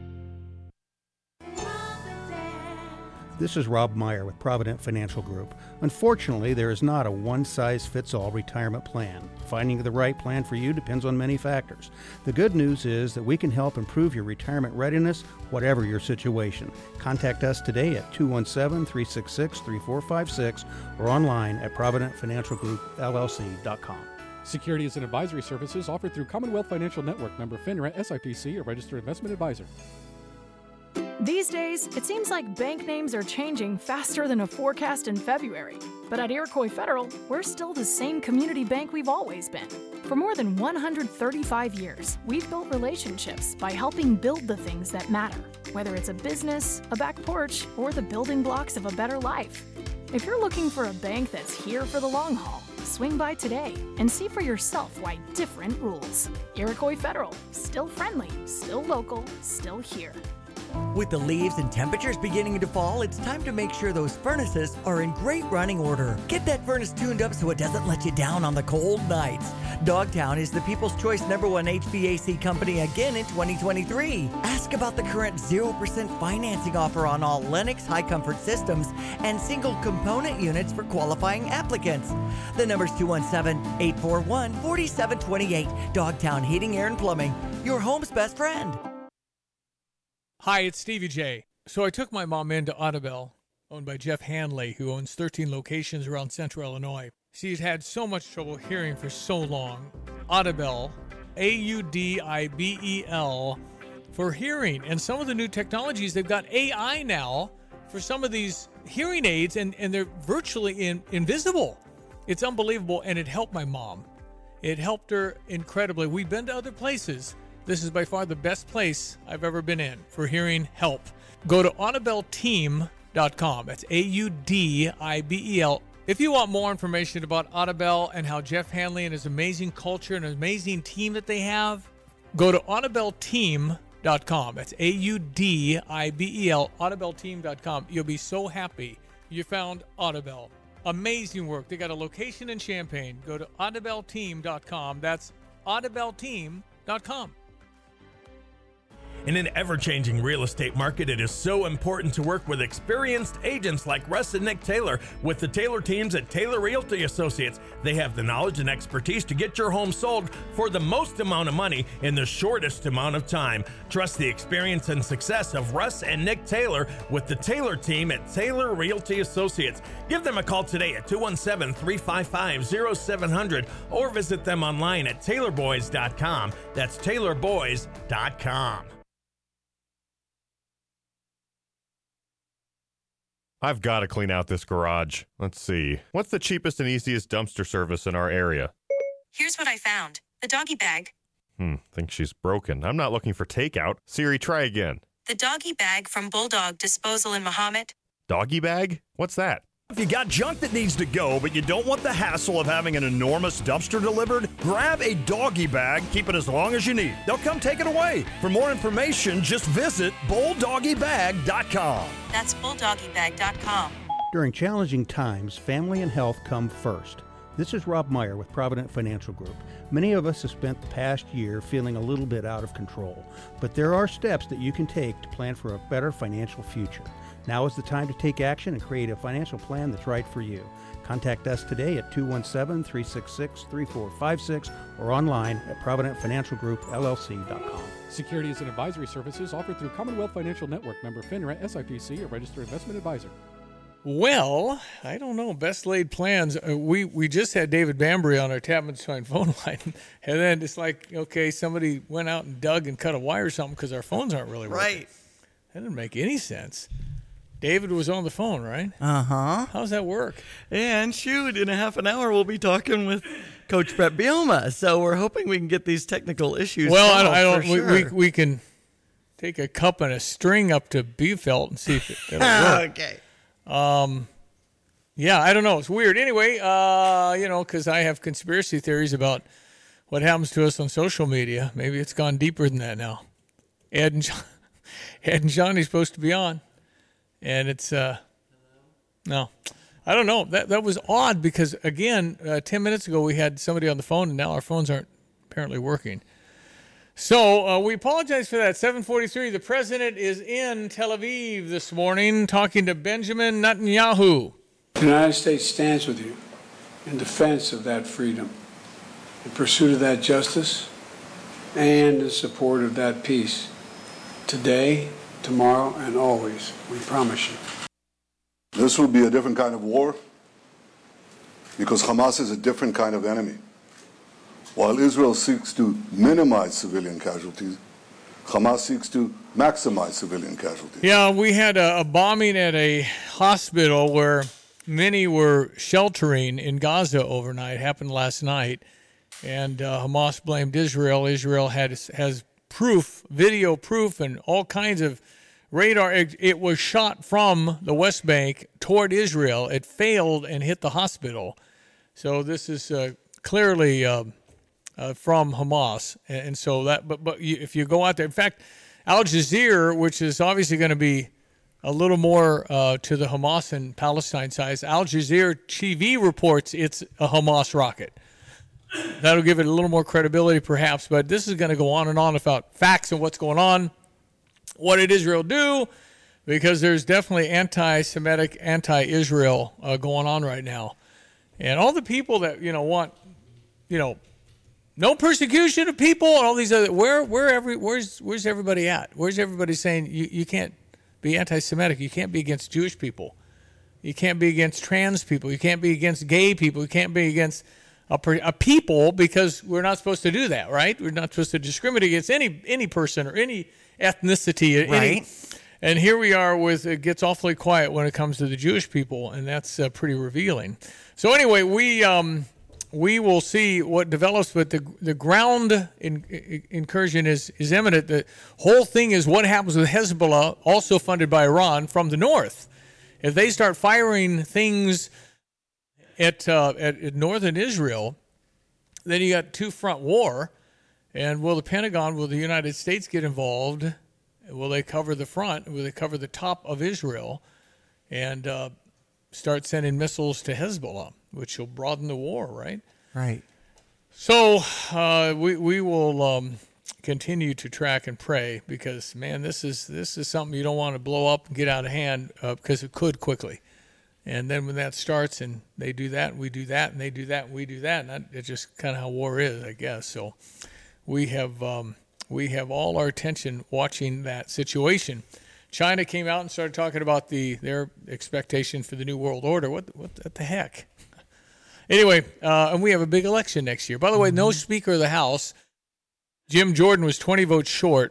This is Rob Meyer with Provident Financial Group. Unfortunately, there is not a one-size-fits-all retirement plan. Finding the right plan for you depends on many factors. The good news is that we can help improve your retirement readiness, whatever your situation. Contact us today at two one seven, three six six, three four five six or online at provident financial group L L C dot com. Securities and advisory services offered through Commonwealth Financial Network, member FINRA, S I P C, a registered investment advisor. These days, it seems like bank names are changing faster than a forecast in February. But at Iroquois Federal, we're still the same community bank we've always been. For more than one hundred thirty-five years, we've built relationships by helping build the things that matter, whether it's a business, a back porch, or the building blocks of a better life. If you're looking for a bank that's here for the long haul, swing by today and see for yourself why different rules. Iroquois Federal, still friendly, still local, still here. With the leaves and temperatures beginning to fall, it's time to make sure those furnaces are in great running order. Get that furnace tuned up so it doesn't let you down on the cold nights. Dogtown is the People's Choice number one H V A C company again in twenty twenty-three. Ask about the current zero percent financing offer on all Lennox high comfort systems and single component units for qualifying applicants. The number's two one seven, eight four one, four seven two eight. Dogtown Heating, Air, and Plumbing, your home's best friend. Hi, it's Stevie J. So I took my mom into Audibel, owned by Jeff Hanley, who owns thirteen locations around central Illinois. She's had so much trouble hearing for so long. Audibel, A U D I B E L, for hearing. And some of the new technologies, they've got A I now for some of these hearing aids, and, and they're virtually in, invisible. It's unbelievable, and it helped my mom. It helped her incredibly. We've been to other places. This is by far the best place I've ever been in for hearing help. Go to audibel team dot com. That's A U D I B E L. If you want more information about Audibel and how Jeff Hanley and his amazing culture and amazing team that they have, go to audibel team dot com. That's A U D I B E L, audibel team dot com. You'll be so happy you found Audibel. Amazing work. They got a location in Champaign. Go to audibel team dot com. That's audibel team dot com. In an ever-changing real estate market, it is so important to work with experienced agents like Russ and Nick Taylor with the Taylor teams at Taylor Realty Associates. They have the knowledge and expertise to get your home sold for the most amount of money in the shortest amount of time. Trust the experience and success of Russ and Nick Taylor with the Taylor team at Taylor Realty Associates. Give them a call today at two one seven, three five five, zero seven zero zero or visit them online at taylor boys dot com. That's taylor boys dot com. I've got to clean out this garage. Let's see. What's the cheapest and easiest dumpster service in our area? Here's what I found. The doggy bag. Hmm, think she's broken. I'm not looking for takeout. Siri, try again. The doggy bag from Bulldog Disposal in Mahomet. Doggy bag? What's that? If you got junk that needs to go, but you don't want the hassle of having an enormous dumpster delivered, grab a doggy bag, keep it as long as you need. They'll come take it away. For more information, just visit bulldoggy bag dot com. That's bulldoggy bag dot com. During challenging times, family and health come first. This is Rob Meyer with Provident Financial Group. Many of us have spent the past year feeling a little bit out of control, but there are steps that you can take to plan for a better financial future. Now is the time to take action and create a financial plan that's right for you. Contact us today at two one seven, three six six, three four five six or online at provident financial group L L C dot com. Securities and advisory services offered through Commonwealth Financial Network, member FINRA, S I P C, a registered investment advisor. Well, I don't know. Best laid plans. Uh, we we just had David Bambry on our Tapman's Fine phone line, and then it's like, okay, somebody went out and dug and cut a wire or something because our phones aren't really working. Right. That didn't make any sense. David was on the phone, right? Uh-huh. How's that work? And shoot, in a half an hour, we'll be talking with Coach Brett Bielema. So we're hoping we can get these technical issues Well, solved I don't. I for don't we, sure. we we can take a cup and a string up to Bielefeld and see if it, it'll work. Okay. Um, yeah, I don't know. It's weird. Anyway, uh, you know, because I have conspiracy theories about what happens to us on social media. Maybe it's gone deeper than that now. Ed and John, Ed and Johnny's supposed to be on. And it's, uh, no, I don't know. That that was odd because, again, uh, ten minutes ago we had somebody on the phone, and now our phones aren't apparently working. So uh, we apologize for that. seven forty-three, the president is in Tel Aviv this morning talking to Benjamin Netanyahu. The United States stands with you in defense of that freedom, in pursuit of that justice, and in support of that peace. Today, tomorrow, and always, we promise you. This will be a different kind of war because Hamas is a different kind of enemy. While Israel seeks to minimize civilian casualties, Hamas seeks to maximize civilian casualties. Yeah, we had a, a bombing at a hospital where many were sheltering in Gaza overnight. It happened last night, and uh, Hamas blamed Israel. Israel had has proof, video proof, and all kinds of radar. It, it was shot from the West Bank toward Israel. It failed and hit the hospital. So this is uh, clearly uh, uh, from Hamas. And, and so that, but but you, if you go out there, in fact, Al Jazeera, which is obviously going to be a little more uh, to the Hamas and Palestine size, Al Jazeera T V reports it's a Hamas rocket. That'll give it a little more credibility, perhaps. But this is going to go on and on about facts and what's going on. What did Israel do? Because there's definitely anti-Semitic, anti-Israel uh, going on right now. And all the people that, you know, want, you know, no persecution of people and all these other, where, where every, where's, where's everybody at? Where's everybody saying you, you can't be anti-Semitic? You can't be against Jewish people. You can't be against trans people. You can't be against gay people. You can't be against a, a people because we're not supposed to do that, right? We're not supposed to discriminate against any any person or any ethnicity. Right. Any, And here we are with, it gets awfully quiet when it comes to the Jewish people, and that's uh, pretty revealing. So anyway, we um, we will see what develops, but the the ground in, in, incursion is, is imminent. The whole thing is what happens with Hezbollah, also funded by Iran, from the north. If they start firing things at, uh, at, at northern Israel, then you got two-front war. And will the Pentagon, will the United States get involved? Will they cover the front? Will they cover the top of Israel and uh, start sending missiles to Hezbollah, which will broaden the war, right? Right. So uh, we we will um, continue to track and pray because, man, this is this is something you don't want to blow up and get out of hand uh, because it could quickly. And then when that starts and they do that and we do that and they do that and we do that, and that, it's just kind of how war is, I guess. So we have um, we have all our attention watching that situation. China came out and started talking about the their expectation for the New World Order. What what, what the heck? Anyway, uh, and we have a big election next year. By the way, mm-hmm. no Speaker of the House. Jim Jordan was twenty votes short.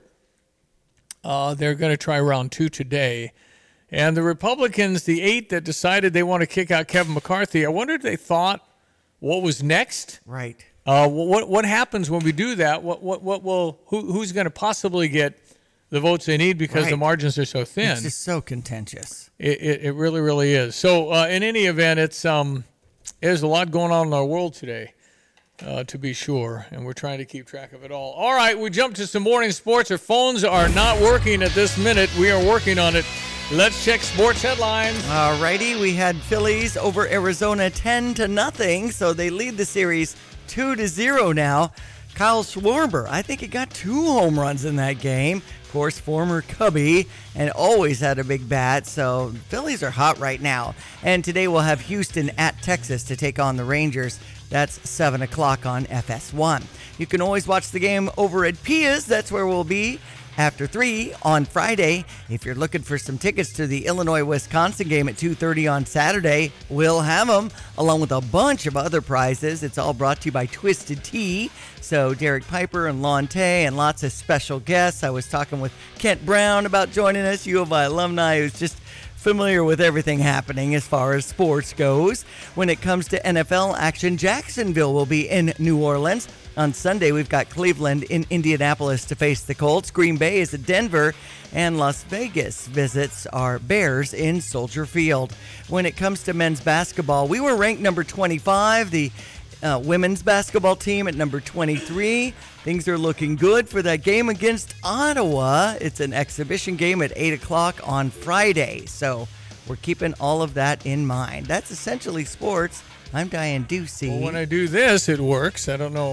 Uh, they're going to try round two today. And the Republicans, the eight that decided they want to kick out Kevin McCarthy, I wonder if they thought what was next. Right. Uh, what what happens when we do that? What what what will who who's going to possibly get the votes they need because right. the margins are so thin? It's just so contentious. It it, it really really is. So uh, in any event, it's um there's a lot going on in our world today, uh, to be sure, and we're trying to keep track of it all. All right, we jump to some morning sports. Our phones are not working at this minute. We are working on it. Let's check sports headlines. All righty, we had Phillies over Arizona ten to nothing, so they lead the series two to zero now. Kyle Schwarber, I think he got two home runs in that game. Of course, former Cubby, and always had a big bat, so Phillies are hot right now. And today we'll have Houston at Texas to take on the Rangers. That's seven o'clock on F S one. You can always watch the game over at Pia's. That's where we'll be after three on Friday. If you're looking for some tickets to the Illinois-Wisconsin game at two thirty on Saturday, we'll have them, along with a bunch of other prizes. It's all brought to you by Twisted Tea. So Derek Piper and Lonte and lots of special guests. I was talking with Kent Brown about joining us, U of I alumni, who's just familiar with everything happening as far as sports goes. When it comes to N F L action, Jacksonville will be in New Orleans. On Sunday, we've got Cleveland in Indianapolis to face the Colts. Green Bay is at Denver, and Las Vegas visits our Bears in Soldier Field. When it comes to men's basketball, we were ranked number twenty-five. The uh, women's basketball team at number twenty-three. Things are looking good for that game against Ottawa. It's an exhibition game at eight o'clock on Friday, so we're keeping all of that in mind. That's essentially sports. I'm Diane Ducey. Well, when I do this, it works. I don't know.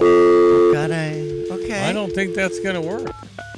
Gotta, okay. I don't think that's going to work.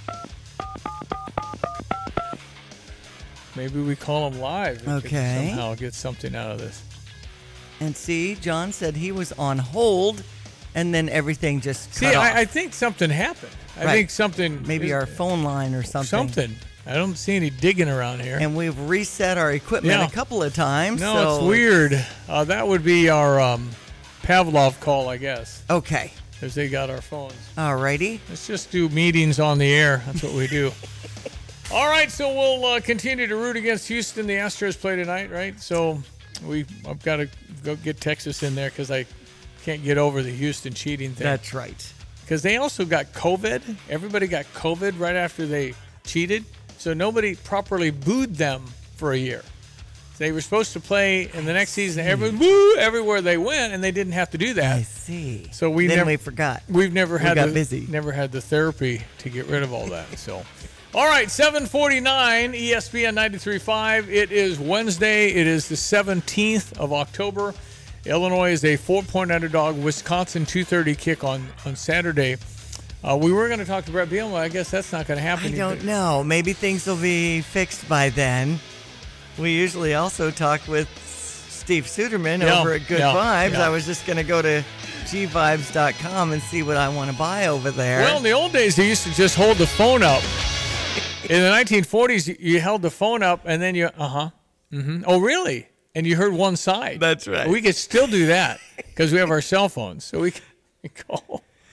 Maybe we call them live. And okay. Somehow get something out of this. And see, John said he was on hold, and then everything just see, cut off. I, I think something happened. I right. think something. Maybe our phone line or something. Something. I don't see any digging around here. And we've reset our equipment yeah. a couple of times. No, so it's weird. Uh, that would be our um, Pavlov call, I guess. Okay. Because they got our phones. All righty. Let's just do meetings on the air. That's what we do. All right, so we'll uh, continue to root against Houston. The Astros play tonight, right? So we I've got to go get Texas in there because I can't get over the Houston cheating thing. That's right. Because they also got COVID. Everybody got COVID right after they cheated. So nobody properly booed them for a year. They were supposed to play in the next season. Everyone boo everywhere they went, and they didn't have to do that. I see. So we then never we forgot. We've never we had got the, busy. Never had the therapy to get rid of all that. So, all right, seven forty-nine, E S P N ninety-three point five. It is Wednesday. It is the seventeenth of October. Illinois is a four-point underdog. Wisconsin two thirty kick on on Saturday. Uh, we were going to talk to Brett Bielema. I guess that's not going to happen. I don't know. Maybe things will be fixed by then. We usually also talk with Steve Suderman yeah, over at Good yeah, Vibes. yeah. I was just going to go to G vibes dot com and see what I want to buy over there. Well, in the old days, they used to just hold the phone up. In the nineteen forties, you held the phone up and then you, uh-huh, mm-hmm. Oh, really? And you heard one side. That's right. We could still do that because we have our cell phones, so we can call.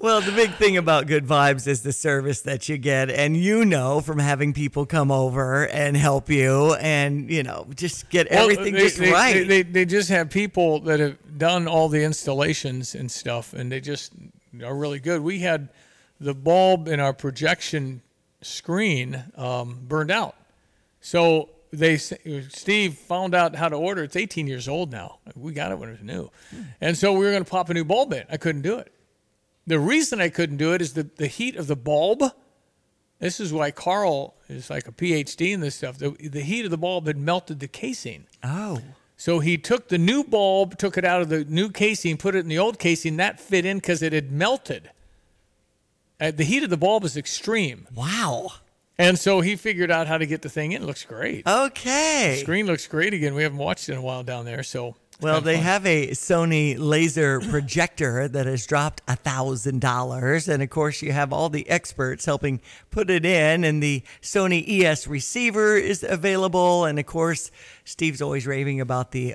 Well, the big thing about Good Vibes is the service that you get, and you know from having people come over and help you, and you know just get everything well, they, just they, right. They, they they just have people that have done all the installations and stuff, and they just are really good. We had the bulb in our projection screen um, burned out, so they Steve found out how to order. It's eighteen years old now. We got it when it was new, and so we were going to pop a new bulb in. I couldn't do it. The reason I couldn't do it is the, the heat of the bulb. This is why Carl is like a P H D in this stuff. The, the heat of the bulb had melted the casing. Oh. So he took the new bulb, took it out of the new casing, put it in the old casing. That fit in because it had melted. Uh, the heat of the bulb is extreme. Wow. And so he figured out how to get the thing in. It looks great. Okay. The screen looks great again. We haven't watched it in a while down there, so... Well, they have a Sony laser projector that has dropped one thousand dollars. And, of course, you have all the experts helping put it in. And the Sony E S receiver is available. And, of course, Steve's always raving about the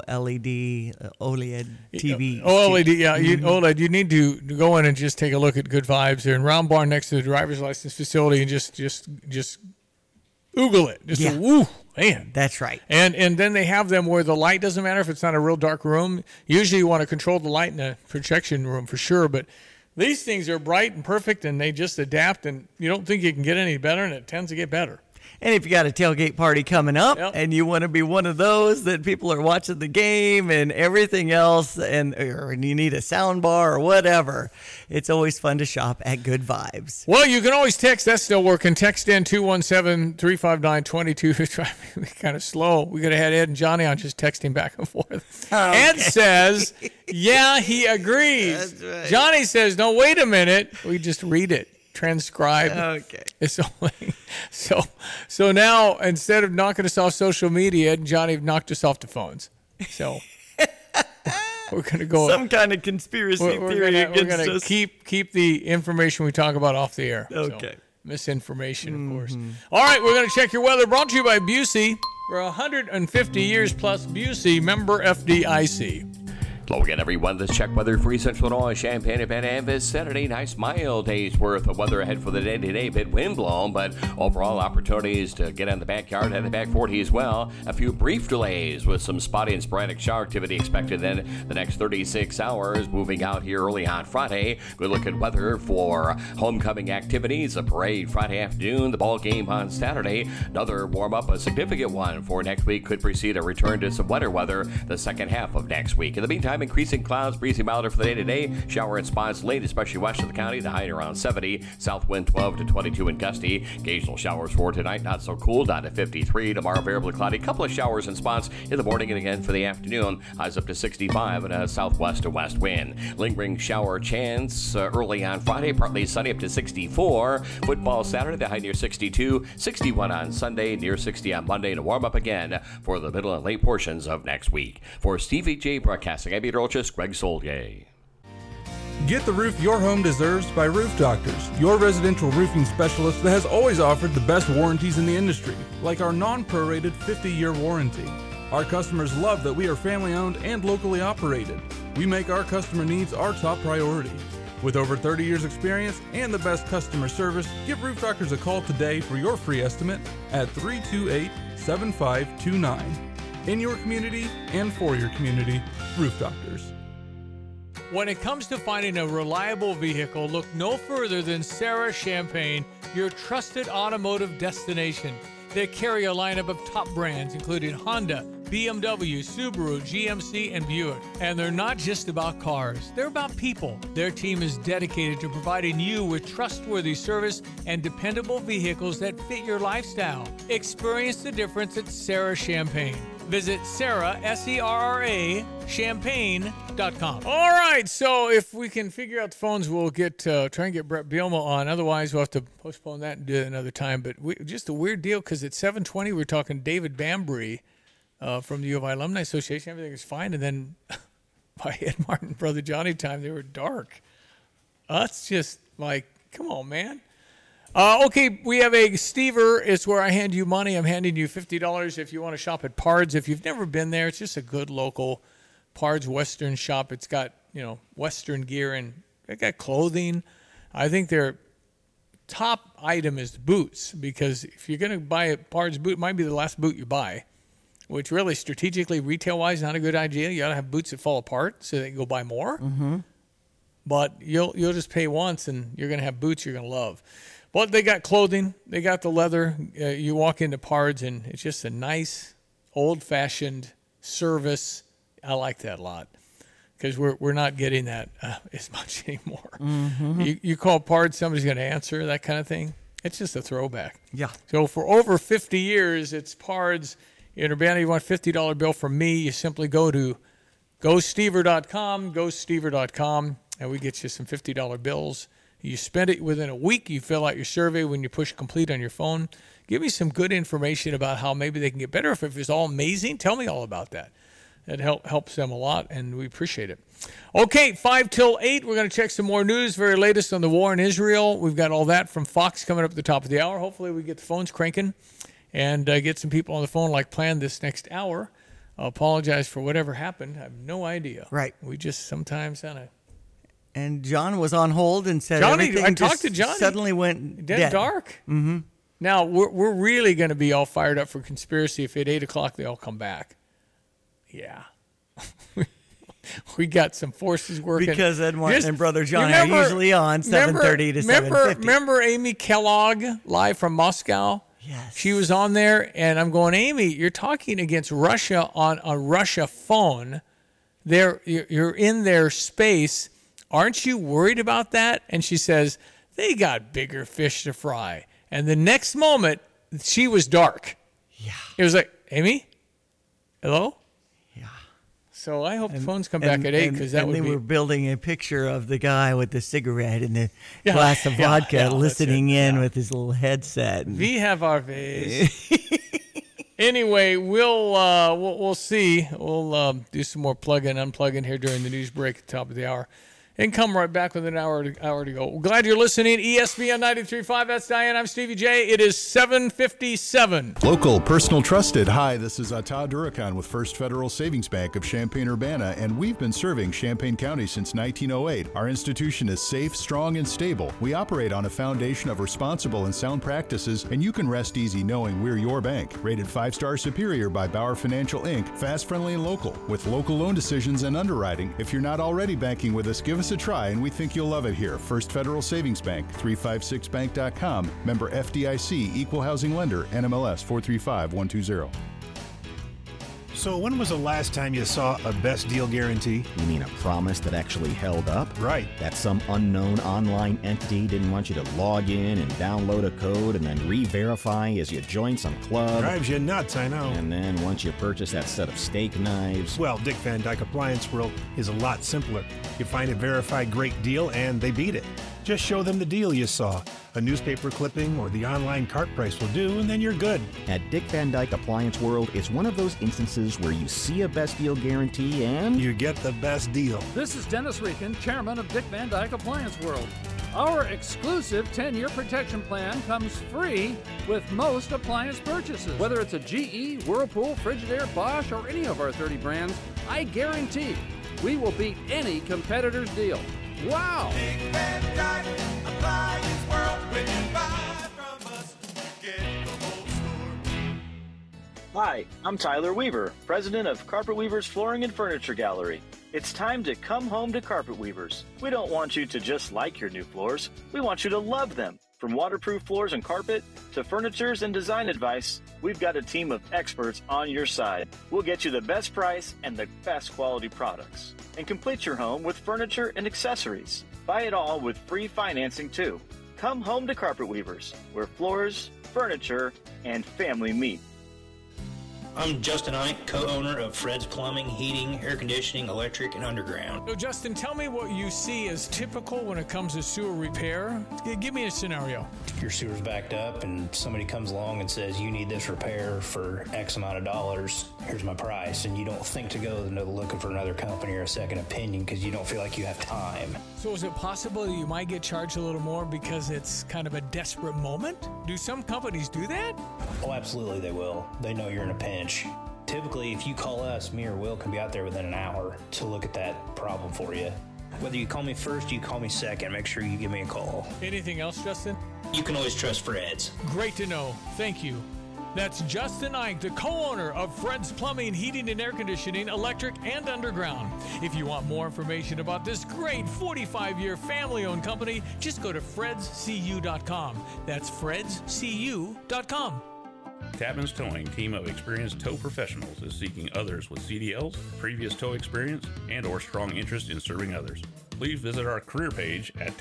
OLED, uh, OLED T V. OLED, yeah. You, OLED, you need to go in and just take a look at Good Vibes. They're in Round Barn next to the driver's license facility and just, just, just Google it. Just Yeah. a, woo, man. That's right. And and then they have them where the light doesn't matter if it's not a real dark room. Usually you want to control the light in a projection room for sure, but these things are bright and perfect and they just adapt and you don't think you can get any better and it tends to get better. And if you got a tailgate party coming up Yep. and you want to be one of those that people are watching the game and everything else, and or you need a sound bar or whatever, it's always fun to shop at Good Vibes. Well, you can always text. That's still working. Text in two one seven, three five nine, two two. It's driving me kind of slow. We could have had Ed and Johnny on just texting back and forth. Okay. Ed says, yeah, he agrees. That's right. Johnny says, no, wait a minute. We just read it. Transcribe. Okay. It's only, so so now instead of knocking us off social media, Ed and Johnny have knocked us off the phones. So we're gonna go Some kind of conspiracy we're, we're theory gonna, we're against gonna us. keep keep the information we talk about off the air. So, Okay. misinformation, of course. Mm-hmm. All right, we're gonna check your weather. Brought to you by Busey. For one hundred fifty years plus, Busey, member F D I C. Hello again, everyone. Let's check weather for Central Illinois, Champaign, and Van Ambas. Saturday, nice mild days worth of weather ahead for the day today. A bit wind blown, but overall opportunities to get in the backyard and the back forty as well. A few brief delays with some spotty and sporadic shower activity expected then the next thirty-six hours. Moving out here early on Friday. Good looking weather for homecoming activities. A parade Friday afternoon. The ball game on Saturday. Another warm up, a significant one for next week. Could precede a return to some wetter weather the second half of next week. In the meantime, increasing clouds, breezy milder for the day today. Shower in spots late, especially west of the county. The high around seventy. South wind twelve to twenty-two and gusty. Occasional showers for tonight. Not so cool. Down to fifty-three. Tomorrow, variably cloudy. Couple of showers in spots in the morning and again for the afternoon. Highs up to sixty-five and a southwest to west wind. Lingering shower chance uh, early on Friday. Partly sunny up to sixty-four. Football Saturday. The high near sixty-two. sixty-one on Sunday. Near sixty on Monday. To warm up again for the middle and late portions of next week. For Stevie J Broadcasting, I'm Peter Olchis, Greg Soldier. Get the roof your home deserves by Roof Doctors, your residential roofing specialist that has always offered the best warranties in the industry, like our non-prorated fifty-year warranty. Our customers love that we are family-owned and locally operated. We make our customer needs our top priority. With over thirty years experience and the best customer service, give Roof Doctors a call today for your free estimate at three two eight, seven five two nine. In your community and for your community, Roof Doctors. When it comes to finding a reliable vehicle, look no further than Sarah Champagne, your trusted automotive destination. They carry a lineup of top brands, including Honda, B M W, Subaru, G M C, and Buick. And they're not just about cars, they're about people. Their team is dedicated to providing you with trustworthy service and dependable vehicles that fit your lifestyle. Experience the difference at Sarah Champagne. Visit Sarah, S E R R A, champagne dot com. All right, so if we can figure out the phones, we'll get uh, try and get Brett Bielma on. Otherwise, we'll have to postpone that and do it another time. But we, just a weird deal because at seven twenty, we're talking David Bambry uh, from the U of I Alumni Association. Everything was fine. And then by Ed Martin, Brother Johnny time, they were dark. That's just like, come on, man. Uh, okay, we have a Stever. It's where I hand you money. I'm handing you fifty dollars if you want to shop at Pards. If you've never been there, it's just a good local Pards Western shop. It's got, you know, Western gear and They got clothing. I think their top item is boots, because if you're going to buy a Pards boot, it might be the last boot you buy, which really strategically, retail-wise, not a good idea. You got to have boots that fall apart so they can go buy more. Mm-hmm. But you'll you'll just pay once, and you're going to have boots you're going to love. But they got clothing. They got the leather. Uh, you walk into Pards, and it's just a nice, old-fashioned service. I like that a lot, because we're we're not getting that uh, as much anymore. Mm-hmm. You you call Pards, somebody's going to answer, that kind of thing. It's just a throwback. Yeah. So for over fifty years, it's Pards. In Urbana, you want a fifty dollar bill from me, you simply go to go stever dot com, go stever dot com, and we get you some fifty dollar bills. You spend it within a week. You fill out your survey when you push complete on your phone. Give me some good information about how maybe they can get better. If it's all amazing, tell me all about that. That help, helps them a lot, and we appreciate it. Okay, five till eight. We're going to check some more news, very latest on the war in Israel. We've got all that from Fox coming up at the top of the hour. Hopefully we get the phones cranking and uh, get some people on the phone like planned this next hour. I apologize for whatever happened. I have no idea. Right. We just sometimes kind of... And John was on hold and said Johnny, everything I just talked to Johnny. suddenly went Dead dead. dark. Mm-hmm. Now, we're, we're really going to be all fired up for conspiracy if at eight o'clock they all come back. Yeah. We got some forces working. Because Ed Martin Just- and Brother John remember- are usually on seven thirty to remember, seven fifty. Remember Amy Kellogg live from Moscow? Yes. She was on there, and I'm going, Amy, you're talking against Russia on a Russia phone. They're, you're you're in their space. Aren't you worried about that? And she says, they got bigger fish to fry. And the next moment, she was dark. Yeah. It was like, Amy? Hello? Yeah. So I hope the phones come back at eight, because that and would they be... were building a picture of the guy with the cigarette and the Yeah, glass of yeah, vodka yeah, that's listening it, in yeah. with his little headset. We have our ways. Anyway, we'll, uh, we'll we'll see. We'll um, do some more plug-in, unplug-in here during the news break at the top of the hour. And come right back with an hour to, hour to go. We're glad you're listening. E S P N ninety-three point five. That's Diane. I'm Stevie J. It is seven fifty-seven. Local, personal, trusted. Hi, this is uh, Todd Durakan with First Federal Savings Bank of Champaign-Urbana, and we've been serving Champaign County since nineteen oh eight. Our institution is safe, strong, and stable. We operate on a foundation of responsible and sound practices, and you can rest easy knowing we're your bank. Rated five-star superior by Bauer Financial Incorporated. Fast, friendly, and local. With local loan decisions and underwriting. If you're not already banking with us, give us a try, and we think you'll love it here. First Federal Savings Bank, three five six bank dot com. Member F D I C, Equal Housing Lender, N M L S four three five one two zero. So when was the last time you saw a best deal guarantee? You mean a promise that actually held up? Right. That some unknown online entity didn't want you to log in and download a code and then re-verify as you join some club. Drives you nuts, I know. And then once you purchase that set of steak knives... Well, Dick Van Dyke Appliance World is a lot simpler. You find a verified great deal and they beat it. Just show them the deal you saw. A newspaper clipping or the online cart price will do, and then you're good. At Dick Van Dyke Appliance World, it's one of those instances where you see a best deal guarantee and... You get the best deal. This is Dennis Reekin, chairman of Dick Van Dyke Appliance World. Our exclusive ten-year protection plan comes free with most appliance purchases. Whether it's a G E, Whirlpool, Frigidaire, Bosch, or any of our thirty brands, I guarantee we will beat any competitor's deal. Wow! Dick Van Dyke Appliance World. When you buy from us, you get the whole store. Hi, I'm Tyler Weaver, president of Carpet Weavers Flooring and Furniture Gallery. It's time to come home to Carpet Weavers. We don't want you to just like your new floors. We want you to love them. From waterproof floors and carpet to furnitures and design advice, we've got a team of experts on your side. We'll get you the best price and the best quality products. And complete your home with furniture and accessories. Buy it all with free financing too. Come home to Carpet Weavers, where floors, furniture, and family meet. I'm Justin Ike, co-owner of Fred's Plumbing, Heating, Air Conditioning, Electric, and Underground. So, Justin, tell me what you see as typical when it comes to sewer repair. G- Give me a scenario. Your sewer's backed up and somebody comes along and says, you need this repair for X amount of dollars. Here's my price. And you don't think to go to looking for another company or a second opinion because you don't feel like you have time. So is it possible you might get charged a little more because it's kind of a desperate moment? Do some companies do that? Oh, absolutely they will. They know you're in a pinch. Typically, if you call us, me or Will can be out there within an hour to look at that problem for you. Whether you call me first or you call me second, make sure you give me a call. Anything else, Justin? You can always trust Fred's. Great to know. Thank you. That's Justin Ike, the co-owner of Fred's Plumbing, Heating, and Air Conditioning, Electric, and Underground. If you want more information about this great forty-five-year family-owned company, just go to freds c u dot com. That's freds c u dot com. Tapman's Towing, team of experienced tow professionals, is seeking others with C D Ls, previous tow experience, and or strong interest in serving others. Please visit our career page at